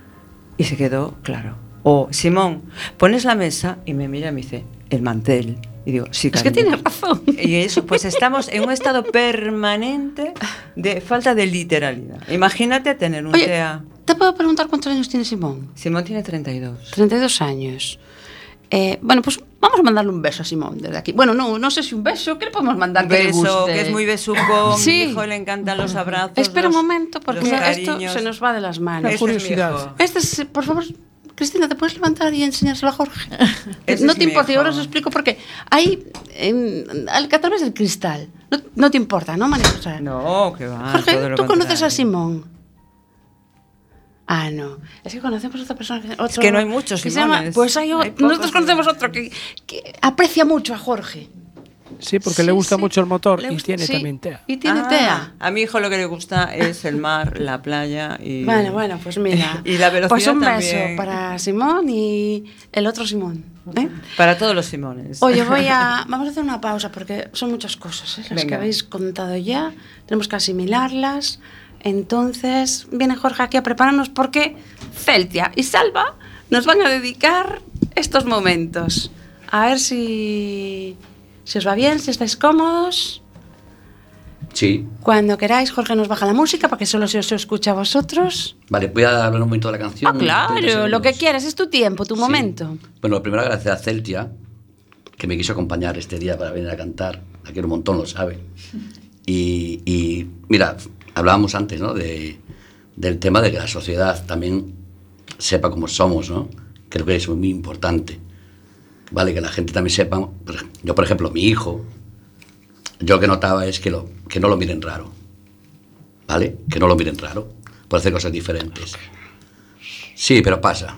Y se quedó claro. O, Simón, pones la mesa, y me mira y me dice, el mantel. Y digo, sí, Es que cariño. tienes razón. Y eso, pues estamos en un estado permanente de falta de literalidad. Imagínate tener un Oye, T E A. ¿te puedo preguntar cuántos años tiene Simón? Simón tiene treinta y dos. treinta y dos años. Eh, bueno, pues vamos a mandarle un beso a Simón desde aquí. Bueno, no, no sé si un beso, ¿qué le podemos mandar Un que le beso, guste? que es muy besucón. Sí. Mi hijo le encantan los abrazos. Espera los- un momento, porque los esto cariños. se nos va de las manos. Ese es mi curiosidad. hijo. Este es, por favor, Cristina, ¿te puedes levantar y enseñárselo a Jorge? Ese No es te mi importa, hijo. yo os explico por qué. Ahí, en- al- a través del cristal. No, no te importa, ¿no, María José? No, que va. Jorge, todo lo ¿tú conoces contrario. a Simón? Ah, no. Es que conocemos a otra persona. Que, otro, que no hay muchos que se llama- Simones. Pues hay otro. Hay pocos Nosotros conocemos otro que, que aprecia mucho a Jorge. Sí, porque Sí, le gusta sí. mucho el motor Le y gusta- tiene sí, también TEA. Y tiene Ah, TEA. A mi hijo lo que le gusta es el mar, la playa y... Bueno, bueno, pues mira. Y la velocidad Pues un también. beso para Simón y el otro Simón. ¿eh? Para todos los Simones. Oye, voy a. Vamos a hacer una pausa porque son muchas cosas, ¿eh? Las Venga. que habéis contado ya. Tenemos que asimilarlas. Entonces, viene Jorge aquí a prepararnos porque Celtia y Salva nos van a dedicar estos momentos. A ver si. Si os va bien, si estáis cómodos. Sí. Cuando queráis, Jorge nos baja la música para que solo se os escuche a vosotros. Vale, voy a hablar un momento de la canción. Ah, claro, treinta lo segundos. que quieras, es tu tiempo, tu Sí. momento. Bueno, lo primero gracias a Celtia, que me quiso acompañar este día para venir a cantar. La quiero un montón, lo sabe. Y, y, mira, hablábamos antes, ¿no? De, del tema de que la sociedad también sepa cómo somos, ¿no? Creo que eso es muy importante. Vale, que la gente también sepa. Pues, yo, por ejemplo, mi hijo, yo lo que notaba es que, lo, que no lo miren raro. ¿Vale? Que no lo miren raro por hacer cosas diferentes. Sí, pero pasa.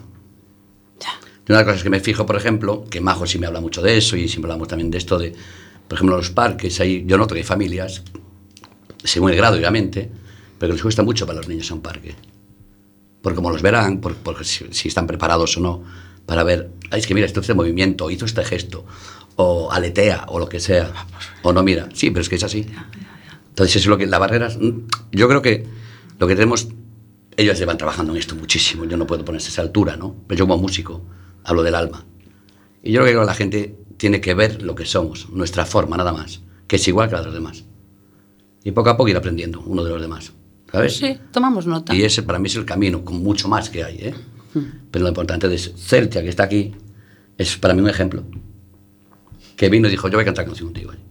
Y una de las cosas que me fijo, por ejemplo, que Majo sí me habla mucho de eso y siempre hablamos también de esto de, por ejemplo, los parques, ahí yo noto que hay familias, según el grado, obviamente, pero que les cuesta mucho para los niños a un parque. Por cómo los verán, por, por si, si están preparados o no, para ver, ay, es que mira, esto este movimiento, hizo este gesto, o aletea, o lo que sea, o no mira. Sí, pero es que es así. Entonces, eso es lo que, la barrera, yo creo que lo que tenemos, ellos llevan trabajando en esto muchísimo, yo no puedo ponerse a esa altura, ¿no? Pero yo como músico hablo del alma. Y yo creo que la gente tiene que ver lo que somos, nuestra forma, nada más, que es igual que la de los demás. Y poco a poco ir aprendiendo uno de los demás, ¿sabes? Sí, tomamos nota. Y ese para mí es el camino, con mucho más que hay, ¿eh? Pero lo importante de Celtia, que está aquí, es para mí un ejemplo. Que vino y dijo, yo voy a cantar canción contigo. ¿eh?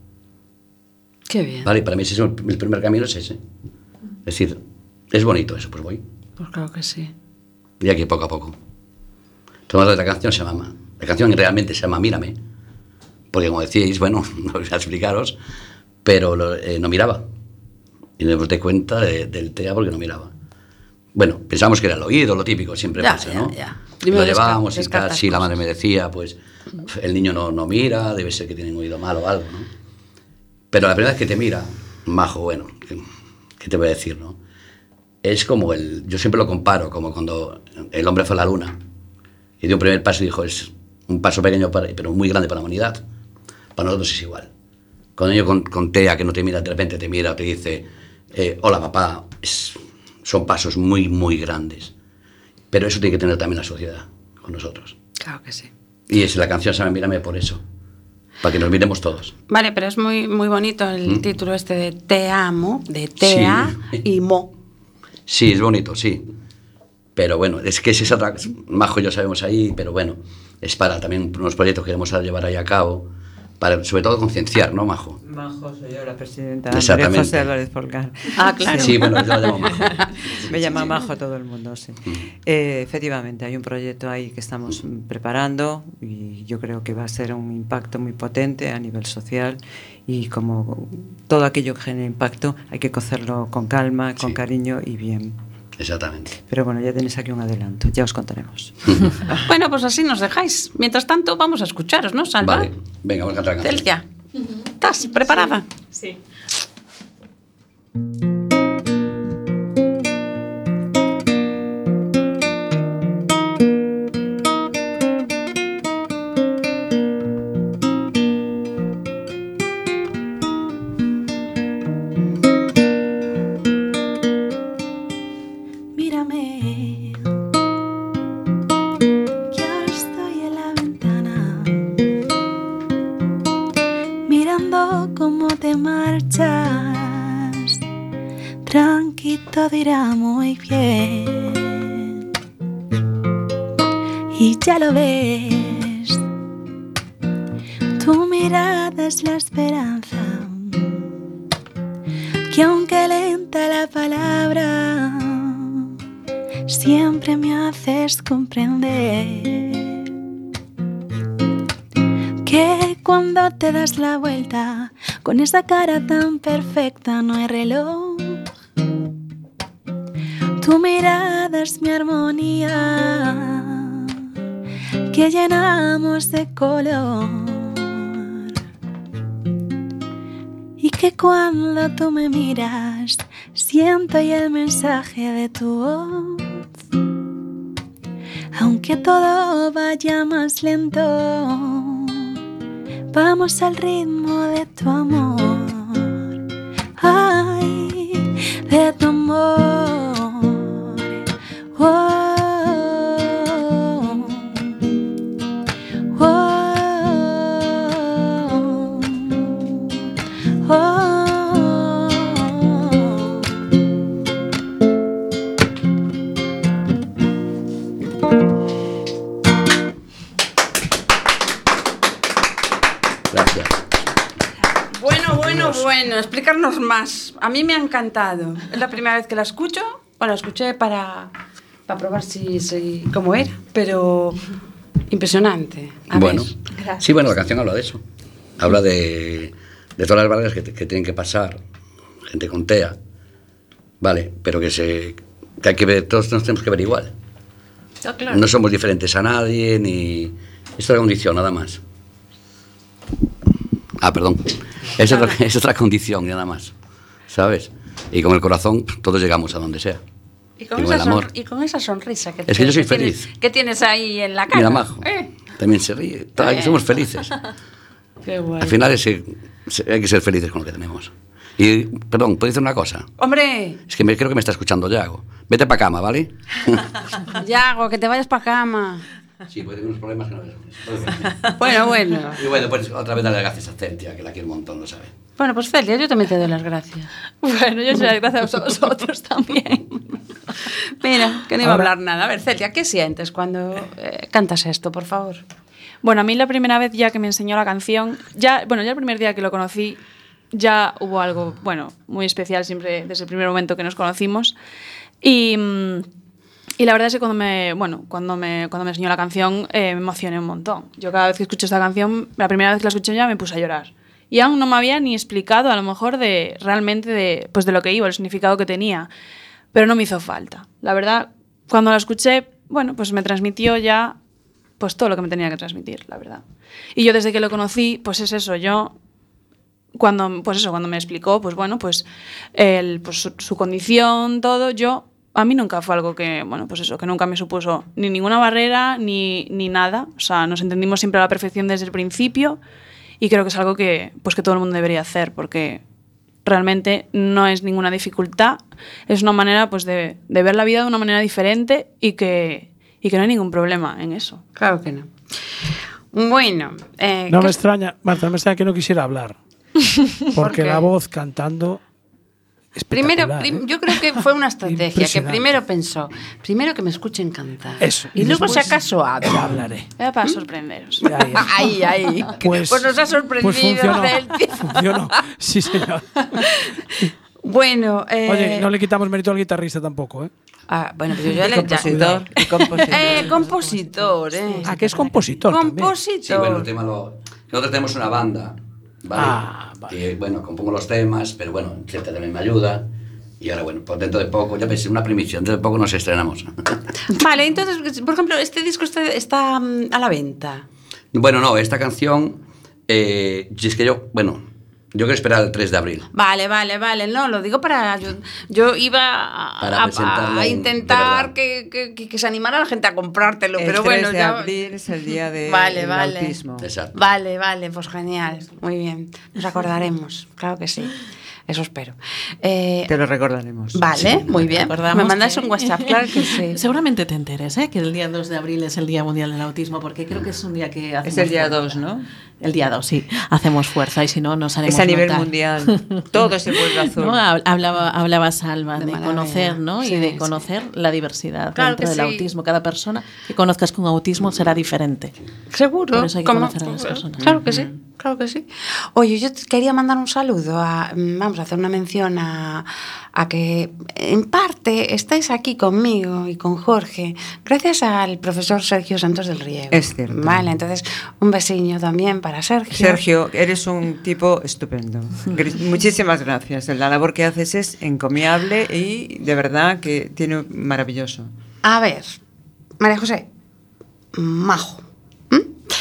Qué bien. Vale, y para mí ese es el, el primer camino es ese. Es decir, es bonito eso, pues voy. Pues claro que sí. Y aquí poco a poco. Tomando la canción se llama, la canción realmente se llama Mírame, porque como decíais, bueno, no voy a explicaros, pero lo- eh, no miraba. Y me di cuenta de- del TEA porque no miraba. Bueno, pensábamos que era el oído, lo típico, siempre Ya, pasa, ya, ¿no? ya. Lo Primero llevábamos desca- y tal, descartas sí, la cosas. madre me decía, pues, el niño no, no mira, debe ser que tienen oído malo o algo, ¿no? Pero la primera vez que te mira, Majo, bueno, ¿qué, qué te voy a decir, no? Es como el, yo siempre lo comparo, como cuando el hombre fue a la luna y dio un primer paso y dijo, es un paso pequeño, para, pero muy grande para la humanidad. Para nosotros es igual. Cuando yo con, con TEA, que no te mira, de repente te mira o te dice, eh, hola papá, es, son pasos muy, muy grandes. Pero eso tiene que tener también la sociedad con nosotros. Claro que sí. Y es la canción se llama Mírame por eso, para que nos miremos todos. Vale, pero es muy, muy bonito el ¿Mm? título este de Te amo, de Tea Sí. y Mo. Sí, es bonito, sí. Pero bueno, es que es esa otra... Majo y yo sabemos ahí, pero bueno, es para también unos proyectos que queremos llevar ahí a cabo, para sobre todo concienciar, ¿no, Majo? Majo, soy yo la presidenta. Exactamente. María José Álvarez Polgar. Ah, claro. Sí, bueno, yo la llamo Majo. Me llama Majo todo el mundo, sí. Eh, efectivamente, hay un proyecto ahí que estamos mm, preparando y yo creo que va a ser un impacto muy potente a nivel social y como todo aquello que genera impacto hay que cocerlo con calma, con Sí. cariño y bien. Exactamente. Pero bueno, ya tenéis aquí un adelanto, ya os contaremos. Bueno, pues así nos dejáis. Mientras tanto, vamos a escucharos, ¿no, Salva? Vale, venga, vamos a cantar la canción. Celtia, ¿estás preparada? Sí. Mírame, que ahora estoy en la ventana, mirando cómo te marchas. Tranqui, todo irá muy bien. Y ya lo ves, tu mirada es la esperanza, que aunque lenta la palabra, siempre me haces comprender que cuando te das la vuelta, con esa cara tan perfecta no hay reloj. Tu mirada es mi armonía, que llenamos de color. Y que cuando tú me miras, siento ya el mensaje de tu voz. Aunque todo vaya más lento, vamos al ritmo de tu amor. Ay, de tu amor. Oh. Bueno, explicarnos más. A mí me ha encantado. Es la primera vez que la escucho. Bueno, la escuché para, para probar si, si cómo era, pero impresionante. A bueno, ver. Sí, bueno, la canción habla de eso. Habla de, de todas las barreras que, que tienen que pasar gente con T E A, vale, pero que se que hay que ver, todos nos tenemos que ver igual. Oh, claro. No somos diferentes a nadie ni es otra condición nada más. Ah, perdón. Es otra, es otra condición, nada más, ¿sabes? Y con el corazón todos llegamos a donde sea. Y con, y con esa, el amor. Son, y con esa sonrisa que, es que yo soy que feliz. Tienes, ¿qué tienes ahí en la cara? Mira, Majo, ¿Eh? también se ríe. Todos eh. somos felices. Qué guay. Al final es, hay que ser felices con lo que tenemos. Y, perdón, ¿puedo decir una cosa? ¡Hombre! Es que me, creo que me está escuchando Yago. Vete para cama, ¿vale? Yago, que te vayas para cama. Sí, porque tengo unos problemas que no ves. Bueno, bueno. Y bueno, pues otra vez darle las gracias a Celia, que la quiero un montón, lo sabe. Bueno, pues Celia, yo también te doy las gracias. Bueno, yo os doy las gracias a vosotros también. Mira, que no iba Ahora, a hablar nada. A ver, Celia, ¿qué sientes cuando eh, cantas esto, por favor? Bueno, a mí la primera vez ya que me enseñó la canción, ya, bueno, ya el primer día que lo conocí, ya hubo algo, bueno, muy especial siempre desde el primer momento que nos conocimos. Y... Y la verdad es que cuando me, bueno, cuando me, cuando me enseñó la canción eh, me emocioné un montón. Yo cada vez que escucho esta canción, la primera vez que la escuché ya me puse a llorar. Y aún no me había ni explicado a lo mejor de realmente de, pues de lo que iba, el significado que tenía. Pero no me hizo falta. La verdad, cuando la escuché, bueno, pues me transmitió ya pues todo lo que me tenía que transmitir, la verdad. Y yo desde que lo conocí, pues es eso, yo... Cuando, pues eso, cuando me explicó, pues bueno, pues, el, pues su, su condición, todo, yo... A mí nunca fue algo que, bueno, pues eso, que nunca me supuso ni ninguna barrera ni, ni nada. O sea, nos entendimos siempre a la perfección desde el principio y creo que es algo que, pues que todo el mundo debería hacer porque realmente no es ninguna dificultad. Es una manera pues de, de ver la vida de una manera diferente y que, y que no hay ningún problema en eso. Claro que no. Bueno. Eh, no me extraña, Marta, no me extraña que no quisiera hablar. Porque ¿Por la voz cantando... Primero, prim, ¿eh? yo creo que fue una estrategia que primero pensó, primero que me escuchen cantar. Eso. Y, y luego si acaso hablo. Ya hablaré. Era para sorprenderos. Ahí, ahí. Pues, pues nos ha sorprendido. Pues funcionó. Funcionó. Sí, señor. Bueno. Eh, Oye, no le quitamos mérito al guitarrista tampoco, ¿eh? Ah, bueno, pero yo ya y le... Compositor. Y compositor. Eh, compositor, eh. Ah, que es compositor. Compositor. Sí, bueno, el tema lo... Nosotros tenemos una banda. ¿Vale? Ah, vale. Que, bueno, compongo los temas, pero bueno, Celia también me ayuda. Y ahora, bueno, pues dentro de poco, ya ves, una primicia, dentro de poco nos estrenamos. Vale, entonces, por ejemplo, ¿este disco está, está um, a la venta? Bueno, no, esta canción, eh, si es que yo, bueno, yo quiero esperar el tres de abril. Vale, vale, vale, no, lo digo para... Yo, yo iba a, a, a intentar que, que, que, que se animara la gente a comprártelo, el pero bueno... El tres de ya... abril es el día del vale, vale. autismo. Exacto. Vale, vale, pues genial, muy bien. Nos acordaremos, claro que sí. Eso espero. Eh, Te lo recordaremos. Vale, sí, muy bien. Me mandáis que... un WhatsApp, claro que sí. Seguramente te enteres, ¿eh? Que el día dos de abril es el Día Mundial del Autismo, porque creo que es un día que hacemos... Es el día fuerza. dos, ¿no? El día dos, sí. Hacemos fuerza y si no, nos haremos Es a nivel notar. mundial. Todo se vuelve azul. ¿No? Hablaba, hablaba Salva de, de conocer, ¿no? Sí, y de conocer sí. la diversidad claro dentro del sí. autismo. Cada persona que conozcas con autismo será diferente. Seguro. Por eso hay que ¿Cómo? conocer a las personas. Claro que sí. claro que sí. Oye, yo te quería mandar un saludo a, vamos a hacer una mención a, a que en parte estáis aquí conmigo y con Jorge gracias al profesor Sergio Santos del Riego. Es cierto. Vale, entonces un besiño también para Sergio. Sergio, eres un tipo estupendo. Muchísimas gracias. La labor que haces es encomiable y de verdad que tiene maravilloso. A ver, María José, majo. ¿Mm?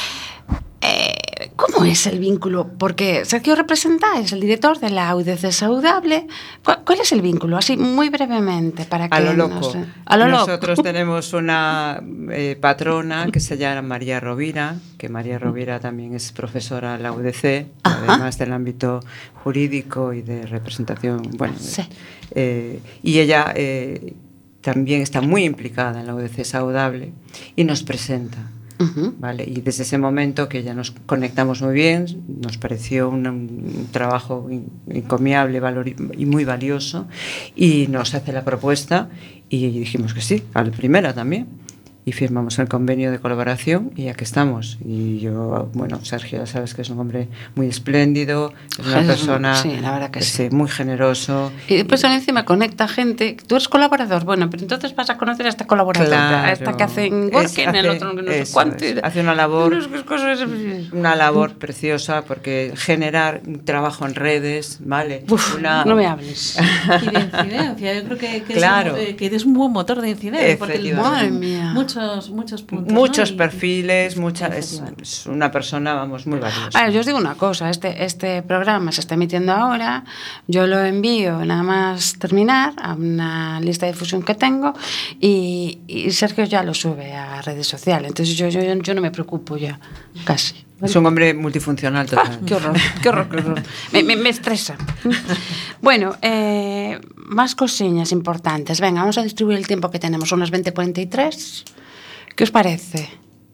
Eh, ¿Cómo es el vínculo? Porque Sergio representa, es el director de la U D C Saludable. ¿Cuál, cuál es el vínculo? Así, muy brevemente, para que a lo loco. Nos, a lo Nosotros loco. tenemos una eh, patrona que se llama María Rovira, que María Rovira también es profesora en la U D C, Ajá. además del ámbito jurídico y de representación. Bueno, Sí. eh, y ella eh, también está muy implicada en la U D C Saludable y nos presenta. Uh-huh. Vale, y desde ese momento que ya nos conectamos muy bien, nos pareció un, un trabajo encomiable valor, y muy valioso, y nos hace la propuesta y dijimos que sí, a la primera también, y firmamos el convenio de colaboración y aquí estamos. Y yo, bueno, Sergio, ya sabes que es un hombre muy espléndido, es una Es- persona sí, la verdad que sí. muy generoso. Y después encima conecta gente. Tú eres colaborador, bueno, pero entonces vas a conocer a esta colaboradora, Claro. a esta que hace en Es- Working, el hace- otro que no sé eso cuánto. es. Hace una labor, Unas cosas- una labor preciosa, porque generar un trabajo en redes, ¿vale? Uf, Una- no me hables. Y de incidencia, yo creo que, que, Claro. es, un, eh, que es un buen motor de incidencia, porque Efectivamente. Madre mía. muchos, muchos puntos. Muchos ¿no? Y- perfiles, mucha, es, Efectivamente. es una persona, vamos, muy valiosa. A ver, yo os digo una cosa, este, este programa se está emitiendo ahora, yo lo envío nada más terminar a una lista de difusión que tengo y, y Sergio ya lo sube a redes sociales, entonces yo, yo, yo no me preocupo ya, casi. Es un hombre multifuncional Ah, total. qué horror, qué horror, qué horror. Me, me, me estresa. Bueno, eh, más cosillas importantes. Venga, vamos a distribuir el tiempo que tenemos, son las veinte cuarenta y tres. ¿Qué os parece?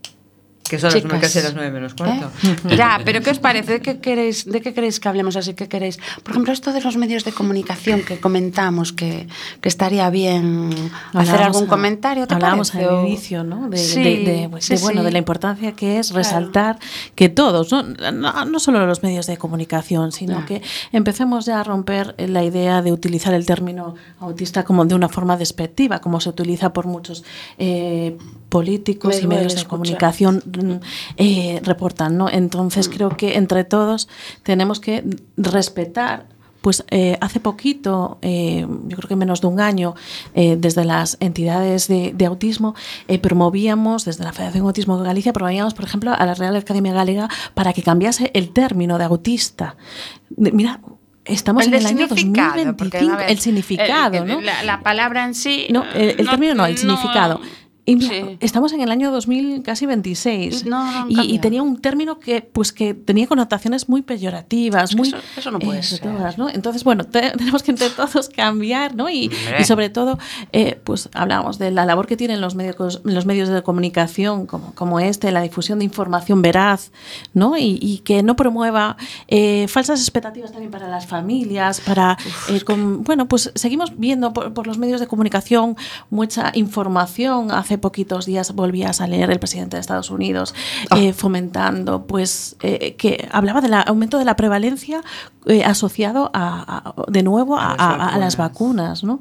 Que son las Chicas. nueve, casi las nueve menos cuarto. ¿Eh? Ya, pero ¿qué os parece? ¿De qué queréis, de qué queréis que hablemos así? ¿Qué queréis? Por ejemplo, esto de los medios de comunicación que comentamos, que, que estaría bien hacer Hablábamos algún a- comentario. ¿Te hablábamos parece? al O- inicio, ¿no? De, Sí, de- de- pues, sí, de, bueno, sí. de la importancia que es resaltar que todos, ¿no? No, no solo los medios de comunicación, sino Ya. que empecemos ya a romper la idea de utilizar el término autista como de una forma despectiva, como se utiliza por muchos eh, políticos Me y medios duele de escuchar. comunicación mm, eh, reportan, ¿no? Entonces creo que entre todos tenemos que respetar. Pues eh, hace poquito, eh, yo creo que menos de un año, eh, desde las entidades de, de autismo, eh, promovíamos, desde la Federación Autismo de Galicia, promovíamos, por ejemplo, a la Real Academia Galega para que cambiase el término de autista. De- Mira, estamos El en el del año significado, porque, a dos mil veinticinco, ver, el significado, eh, ¿no? La, la palabra en sí. No, el, el término no, el significado. Y mira, Sí. estamos en el año dos mil, casi veintiséis, No, no han y, y cambiado. tenía un término que, pues, que tenía connotaciones muy peyorativas, muy Eso- eso no puede ser. todas, ¿no? Entonces, bueno, te- tenemos que entre todos cambiar, ¿no? Y, Hombre. y sobre todo, eh, pues hablamos de la labor que tienen los medios, los medios de comunicación, como, como este, la difusión de información veraz, ¿no? Y, y que no promueva eh, falsas expectativas también para las familias, para, eh, con- bueno, pues seguimos viendo por, por los medios de comunicación mucha información. Hace poquitos días volvías a leer el presidente de Estados Unidos eh, fomentando, pues, eh, que hablaba del aumento de la prevalencia eh, asociado a, a- de nuevo a, A las a- a las vacunas. vacunas, ¿no?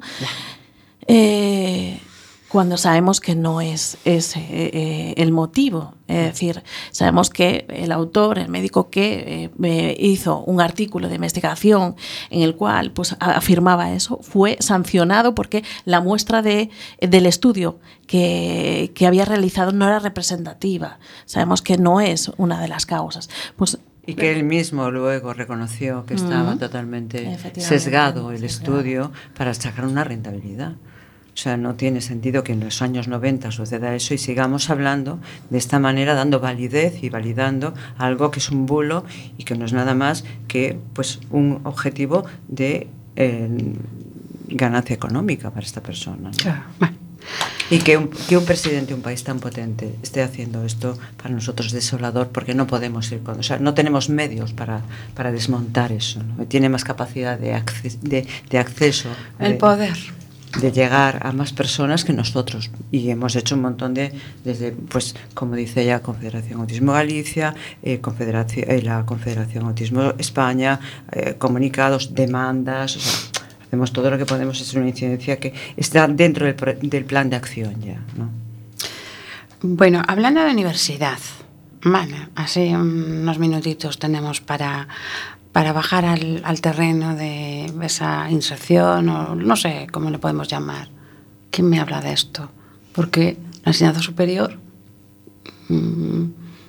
Eh, cuando sabemos que no es ese eh, el motivo. Es decir, sabemos que el autor, el médico que eh, eh, hizo un artículo de investigación en el cual pues, a- afirmaba eso, fue sancionado porque la muestra de, del estudio que, que había realizado no era representativa. Sabemos que no es una de las causas. Pues Y que él mismo luego reconoció que estaba Ujú. totalmente Efectivamente, sesgado el sesgado. estudio para sacar una rentabilidad. O sea, no tiene sentido que en los años noventa suceda eso y sigamos hablando de esta manera, dando validez y validando algo que es un bulo y que no es nada más que pues un objetivo de eh, ganancia económica para esta persona, ¿no? Claro, bueno. Y que un, que un presidente de un país tan potente esté haciendo esto, para nosotros es desolador, porque no podemos ir con, o sea, no tenemos medios para, para desmontar eso, ¿no? Tiene más capacidad de, acces, de, de acceso. El de- poder. de llegar a más personas que nosotros, y hemos hecho un montón de, desde, pues como dice ella, Confederación Autismo Galicia, eh, Confederación, eh, la Confederación Autismo España, eh, comunicados, demandas, o sea, hacemos todo lo que podemos. Es una incidencia que está dentro del, del plan de acción ya, ¿no? Bueno, hablando de universidad, bueno, así unos minutitos tenemos para, para bajar al, al terreno de esa inserción, o no sé cómo le podemos llamar. ¿Quién me habla de esto? Porque la enseñanza superior mmm,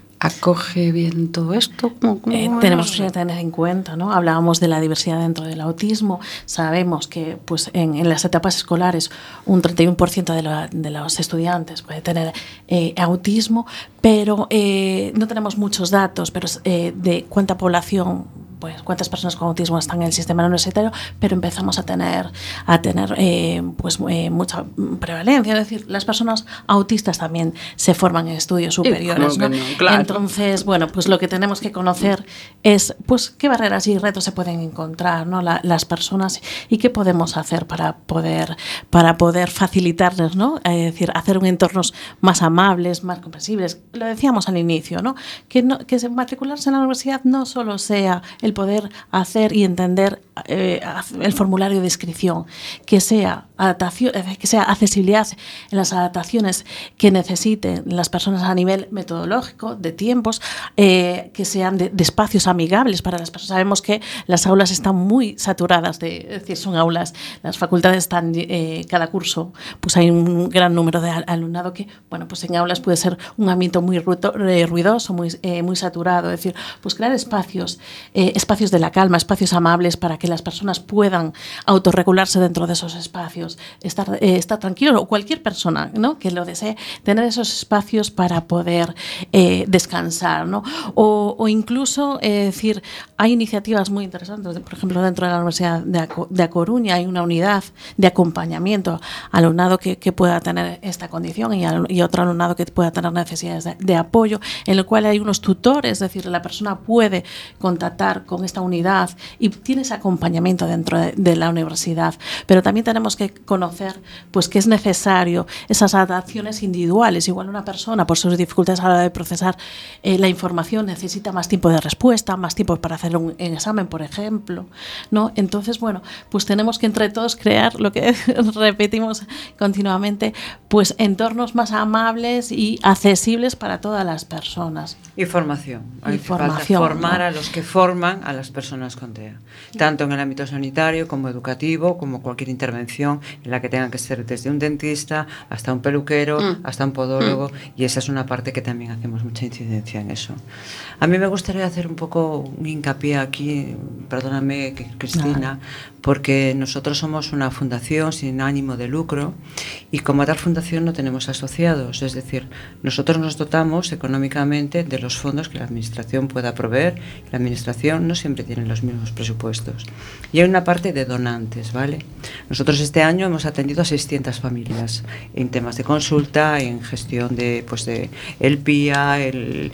acoge bien todo esto. ¿Cómo, cómo eh, tenemos que tener en cuenta, ¿no? Hablábamos de la diversidad dentro del autismo. Sabemos que, pues, en, en las etapas escolares un treinta y uno por ciento de, la, de los estudiantes puede tener eh, autismo, pero eh, no tenemos muchos datos, pero eh, de cuánta población, pues cuántas personas con autismo están en el sistema universitario, pero empezamos a tener a tener eh, pues eh, mucha prevalencia, es decir, las personas autistas también se forman en estudios superiores, ¿no? No, claro. Entonces, bueno, pues lo que tenemos que conocer es, pues, qué barreras y retos se pueden encontrar, ¿no? La, las personas, y qué podemos hacer para poder para poder facilitarles, ¿no? Es decir, hacer un entornos más amables, más comprensibles. Lo decíamos al inicio, ¿no? Que no, que matricularse en la universidad no solo sea el poder hacer y entender eh, el formulario de inscripción, que sea adaptación, que sea accesibilidad en las adaptaciones que necesiten las personas a nivel metodológico, de tiempos, eh, que sean de, de espacios amigables para las personas. Sabemos que las aulas están muy saturadas, de, es decir, son aulas, las facultades están, eh, cada curso, pues hay un gran número de alumnado que, bueno, pues en aulas puede ser un ambiente muy ruidoso, muy, eh, muy saturado, es decir, pues crear espacios, eh, espacios de la calma, espacios amables para que las personas puedan autorregularse dentro de esos espacios, estar, eh, estar tranquilos, o cualquier persona, ¿no?, que lo desee, tener esos espacios para poder eh, descansar, ¿no? O, o incluso, eh, decir, hay iniciativas muy interesantes, por ejemplo, dentro de la Universidad de A, de A Coruña hay una unidad de acompañamiento al alumnado que, que pueda tener esta condición, y, al, y otro alumnado que pueda tener necesidades de, de apoyo, en el cual hay unos tutores, es decir, la persona puede contactar con esta unidad y tiene ese acompañamiento dentro de, de la universidad. Pero también tenemos que conocer, pues, que es necesario esas adaptaciones individuales. Igual una persona, por sus dificultades a la hora de procesar eh, la información, necesita más tiempo de respuesta, más tiempo para hacer un, un examen, por ejemplo, ¿no? Entonces, bueno, pues tenemos que entre todos crear, lo que repetimos continuamente, pues entornos más amables y accesibles para todas las personas. Y formación. Y Hay formación, falta formar, ¿no?, a los que forman a las personas con T E A, tanto en el ámbito sanitario como educativo, como cualquier intervención en la que tengan que ser desde un dentista hasta un peluquero, mm. hasta un podólogo, mm. y esa es una parte que también hacemos mucha incidencia en eso. A mí me gustaría hacer un poco un hincapié aquí, perdóname, Cristina, ah. porque nosotros somos una fundación sin ánimo de lucro, y como tal fundación no tenemos asociados, es decir, nosotros nos dotamos económicamente de los fondos que la administración pueda proveer. La administración no siempre tiene los mismos presupuestos, y hay una parte de donantes, ¿vale? Nosotros este año hemos atendido a seiscientas familias en temas de consulta, en gestión de, pues, de el P I A, el,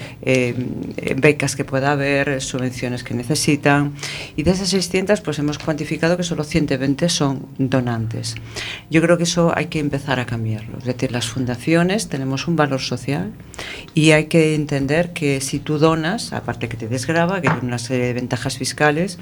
eh, becas que pueda haber, subvenciones que necesitan, y de esas seiscientas pues hemos cuantificado que solo ciento veinte son donantes. Yo creo que eso hay que empezar a cambiarlo, es decir, las fundaciones tenemos un valor social, y hay que entender que si tú donas, aparte que te desgrava, que tiene una serie de ventajas fiscales,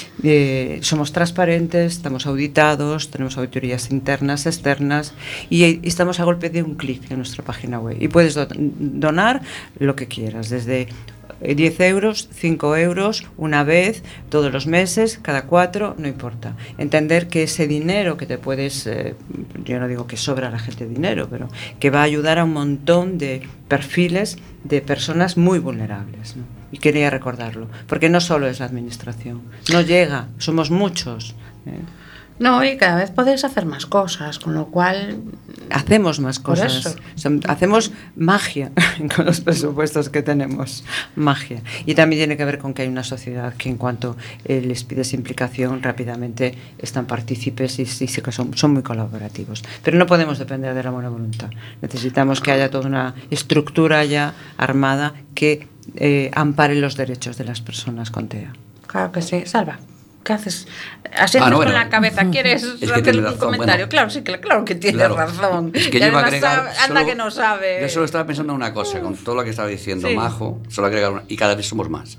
eh, somos transparentes, estamos auditados, tenemos auditorías internas, externas, y, y estamos a golpe de un clic en nuestra página web, y puedes do- donar lo que quieras, desde diez euros, cinco euros, una vez, todos los meses, cada cuatro, no importa. Entender que ese dinero que te puedes, eh, yo no digo que sobra a la gente dinero, pero que va a ayudar a un montón de perfiles de personas muy vulnerables, ¿no? Y quería recordarlo, porque no solo es la administración, no llega, somos muchos, ¿eh? No, y cada vez podéis hacer más cosas, con lo cual... Hacemos más cosas, hacemos magia con los presupuestos que tenemos, magia. Y también tiene que ver con que hay una sociedad que en cuanto eh, les pides implicación, rápidamente están partícipes y, y sí que son, son muy colaborativos. Pero no podemos depender de la buena voluntad. Necesitamos que haya toda una estructura ya armada que eh, ampare los derechos de las personas con T E A. Claro que sí. Salva. ¿Qué haces? Asientes Ah, no, con bueno. la cabeza. ¿Quieres Es que hacer tiene un razón, comentario? bueno. Claro, sí, que- claro que tienes Claro. razón. Es que Y yo iba a además agregar. sabe- anda solo- que no sabe. Yo solo estaba pensando en una cosa, con todo lo que estaba diciendo Sí. Majo, solo agregar una. Y cada vez somos más.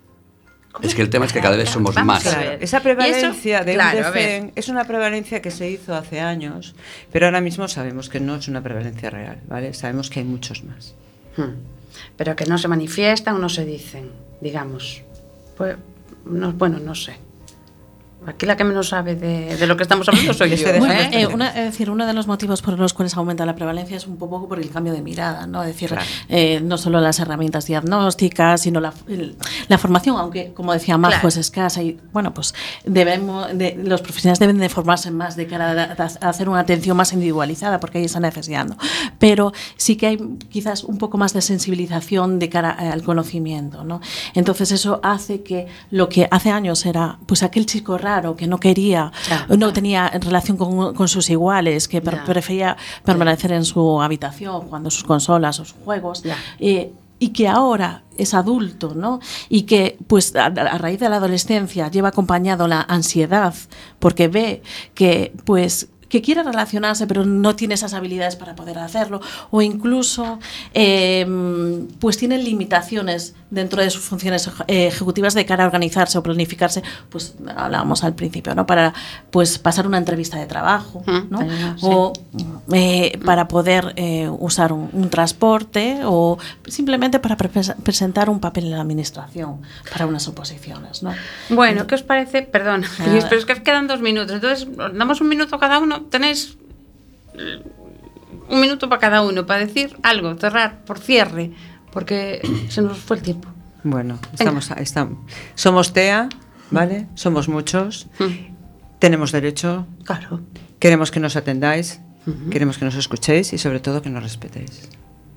Es que el tema es que cada vez somos Vamos más. a ver. Claro, esa prevalencia Y eso, de claro, un a ver. DECEN es una prevalencia que se hizo hace años, pero ahora mismo sabemos que no es una prevalencia real, ¿vale? Sabemos que hay muchos más. Hmm. Pero que no se manifiestan o no se dicen, digamos. Pues, no, bueno, no sé. Aquí la que menos sabe de, de lo que estamos hablando soy yo. Ustedes Bueno, ¿eh? eh, una- es decir, uno de los motivos por los cuales aumenta la prevalencia es un poco por el cambio de mirada, ¿no? Es decir, Claro. eh, no solo las herramientas diagnósticas, sino la, el- la formación, aunque, como decía Majo, Claro. es escasa y, bueno, pues debemos, de- los profesionales deben de formarse más de cara a, a hacer una atención más individualizada, porque hay esa necesidad, ¿no? Pero sí que hay quizás un poco más de sensibilización de cara al conocimiento, ¿no? Entonces eso hace que lo que hace años era, pues aquel chico raro que no quería, Claro. no tenía relación con, con sus iguales, que per- Ya. prefería permanecer en su habitación jugando sus consolas o sus juegos, Ya. eh, y que ahora es adulto, ¿no? Y que, pues, a, a raíz de la adolescencia lleva acompañado la ansiedad, porque ve que, pues, que quiere relacionarse pero no tiene esas habilidades para poder hacerlo, o incluso eh, pues tiene limitaciones dentro de sus funciones eh, ejecutivas de cara a organizarse o planificarse, pues hablábamos al principio, ¿no? Para pues pasar una entrevista de trabajo, ¿no? Mm, sí. O eh, para poder eh, usar un, un transporte o simplemente para pre presentar un papel en la administración para unas oposiciones, ¿no? Bueno, ¿qué os parece? Perdón, Nada. pero es que quedan dos minutos. Entonces, os damos un minuto cada uno. Tenéis eh, un minuto para cada uno, para decir algo, cerrar, por cierre, porque se nos fue el tiempo. Bueno, estamos, estamos, somos T E A, ¿vale? Somos muchos, Mm. tenemos derecho, Claro. queremos que nos atendáis, queremos que nos escuchéis y sobre todo que nos respetéis.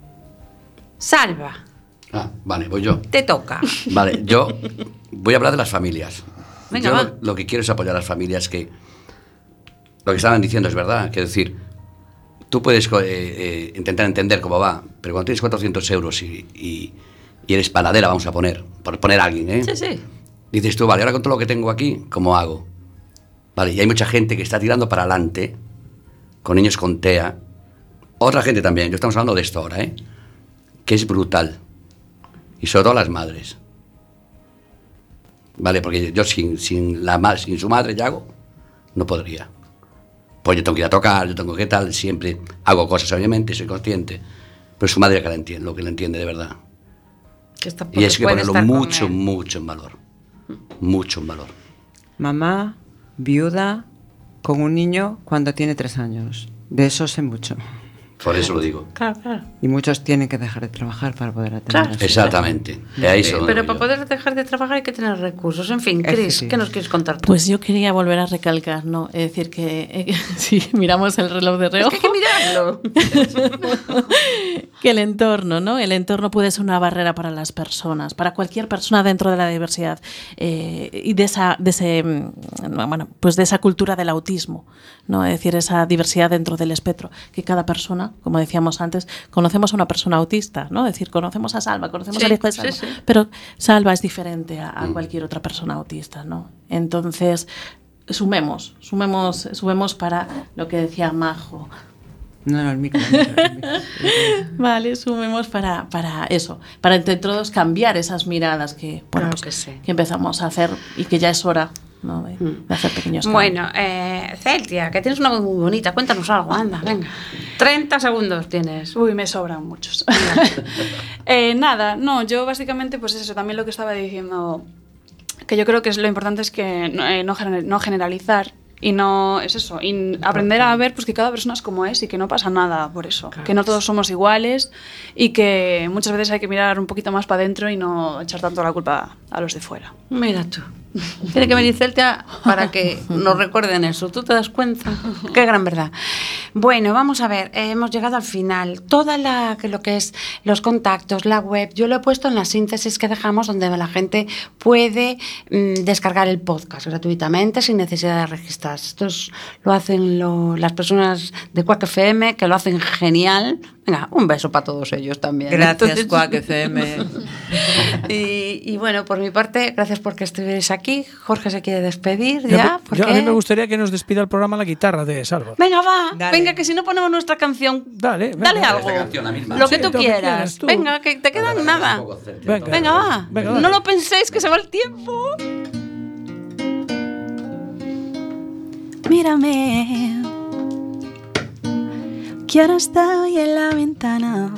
Salva, Ah, vale, voy yo. te toca. Vale, yo voy a hablar de las familias. Venga, yo va. lo, lo que quiero es apoyar a las familias que... Lo que estaban diciendo es verdad, quiero decir, tú puedes eh, eh, intentar entender cómo va, pero cuando tienes cuatrocientos euros y, y, y eres panadera, vamos a poner, por poner a alguien, ¿eh? Sí, sí. Dices tú, vale, ahora con todo lo que tengo aquí, ¿cómo hago? Vale, y hay mucha gente que está tirando para adelante, con niños con T E A, otra gente también, yo estamos hablando de esto ahora, ¿eh? Que es brutal, y sobre todo las madres. Vale, porque yo sin, sin, la, ma- sin su madre, Yago, no podría. Pues yo tengo que ir a tocar, yo tengo que tal, siempre hago cosas, obviamente, soy consciente, pero su madre que la entiende, lo que la entiende de verdad. Que está- Y es que puede ponerlo estar con mucho, él. mucho en valor. Mucho en valor. Mamá, viuda, con un niño cuando tiene tres años. De eso sé mucho. Por eso lo digo. Claro, claro. Y muchos tienen que dejar de trabajar para poder atender Claro. a sus Exactamente. Ahí es donde Pero voy para yo. poder dejar de trabajar hay que tener recursos. En fin, Es Cris, que sí. ¿qué nos quieres contar tú? Pues yo quería volver a recalcar, ¿no? Es decir, que eh, si miramos el reloj de es reojo, que hay que mirarlo. que el entorno, ¿no? El entorno puede ser una barrera para las personas, para cualquier persona dentro de la diversidad eh, y de esa, de ese, mm, bueno, pues de esa cultura del autismo, ¿no? Es decir, esa diversidad dentro del espectro, que cada persona, como decíamos antes, conocemos a una persona autista, ¿no? Es decir, conocemos a Salva, conocemos Sí, al hijo de sí, Salva, sí. pero Salva es diferente a, a cualquier otra persona autista, ¿no? Entonces, sumemos, sumemos, sumemos para lo que decía Majo. No, no, el micro. el micro, el micro. Vale, sumemos para, para eso, para entre todos cambiar esas miradas que, bueno, Claro pues, que sí. que empezamos a hacer y que ya es hora, ¿no? de, de hacer pequeños cambios. Bueno, eh, Celtia, que tienes una voz muy bonita. Cuéntanos algo, anda, venga. treinta segundos tienes. Uy, me sobran muchos. Eh, nada, no, yo básicamente, pues eso, también lo que estaba diciendo, que yo creo que es lo importante es que no, eh, no, gener- no generalizar y no, es eso, y aprender a ver pues que cada persona es como es y que no pasa nada por eso, que no todos somos iguales y que muchas veces hay que mirar un poquito más para adentro y no echar tanto la culpa a los de fuera. Mira tú. Tiene que venir Celtia para que nos recuerden eso. ¿Tú te das cuenta? Qué gran verdad. Bueno, vamos a ver. eh, hemos llegado al final. Toda la que lo que es los contactos, la web, yo lo he puesto en la síntesis que dejamos donde la gente puede mm, descargar el podcast gratuitamente sin necesidad de registrarse. Esto es- lo hacen lo- las personas de Quack F M, que lo hacen genial. Venga, un beso para todos ellos también. Gracias, Entonces- Quack F M. Y, y bueno, por mi parte, gracias porque estuvierais aquí. Jorge se quiere despedir Yo, ya. yo- porque... a mí me gustaría que nos despida el programa la guitarra de Salva. Venga, va. Dale. Venga, que si no ponemos nuestra canción. Dale, venga. Dale algo. Esta canción, la misma. Lo que Sí, tú lo que quieras. quieras tú. Venga, que te quedan nada. Un poco cerca, Venga. todo. Venga, va. Venga, no dale. lo penséis que se va el tiempo. Mírame, que ahora estoy en la ventana,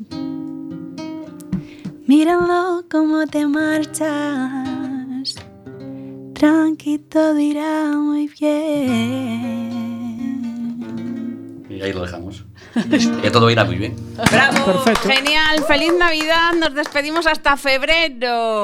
mirando cómo te marchas. Tranqui, todo irá muy bien. Y ahí lo dejamos. Que todo irá muy bien. Bravo. Perfecto. Genial. Feliz Navidad. Nos despedimos hasta febrero.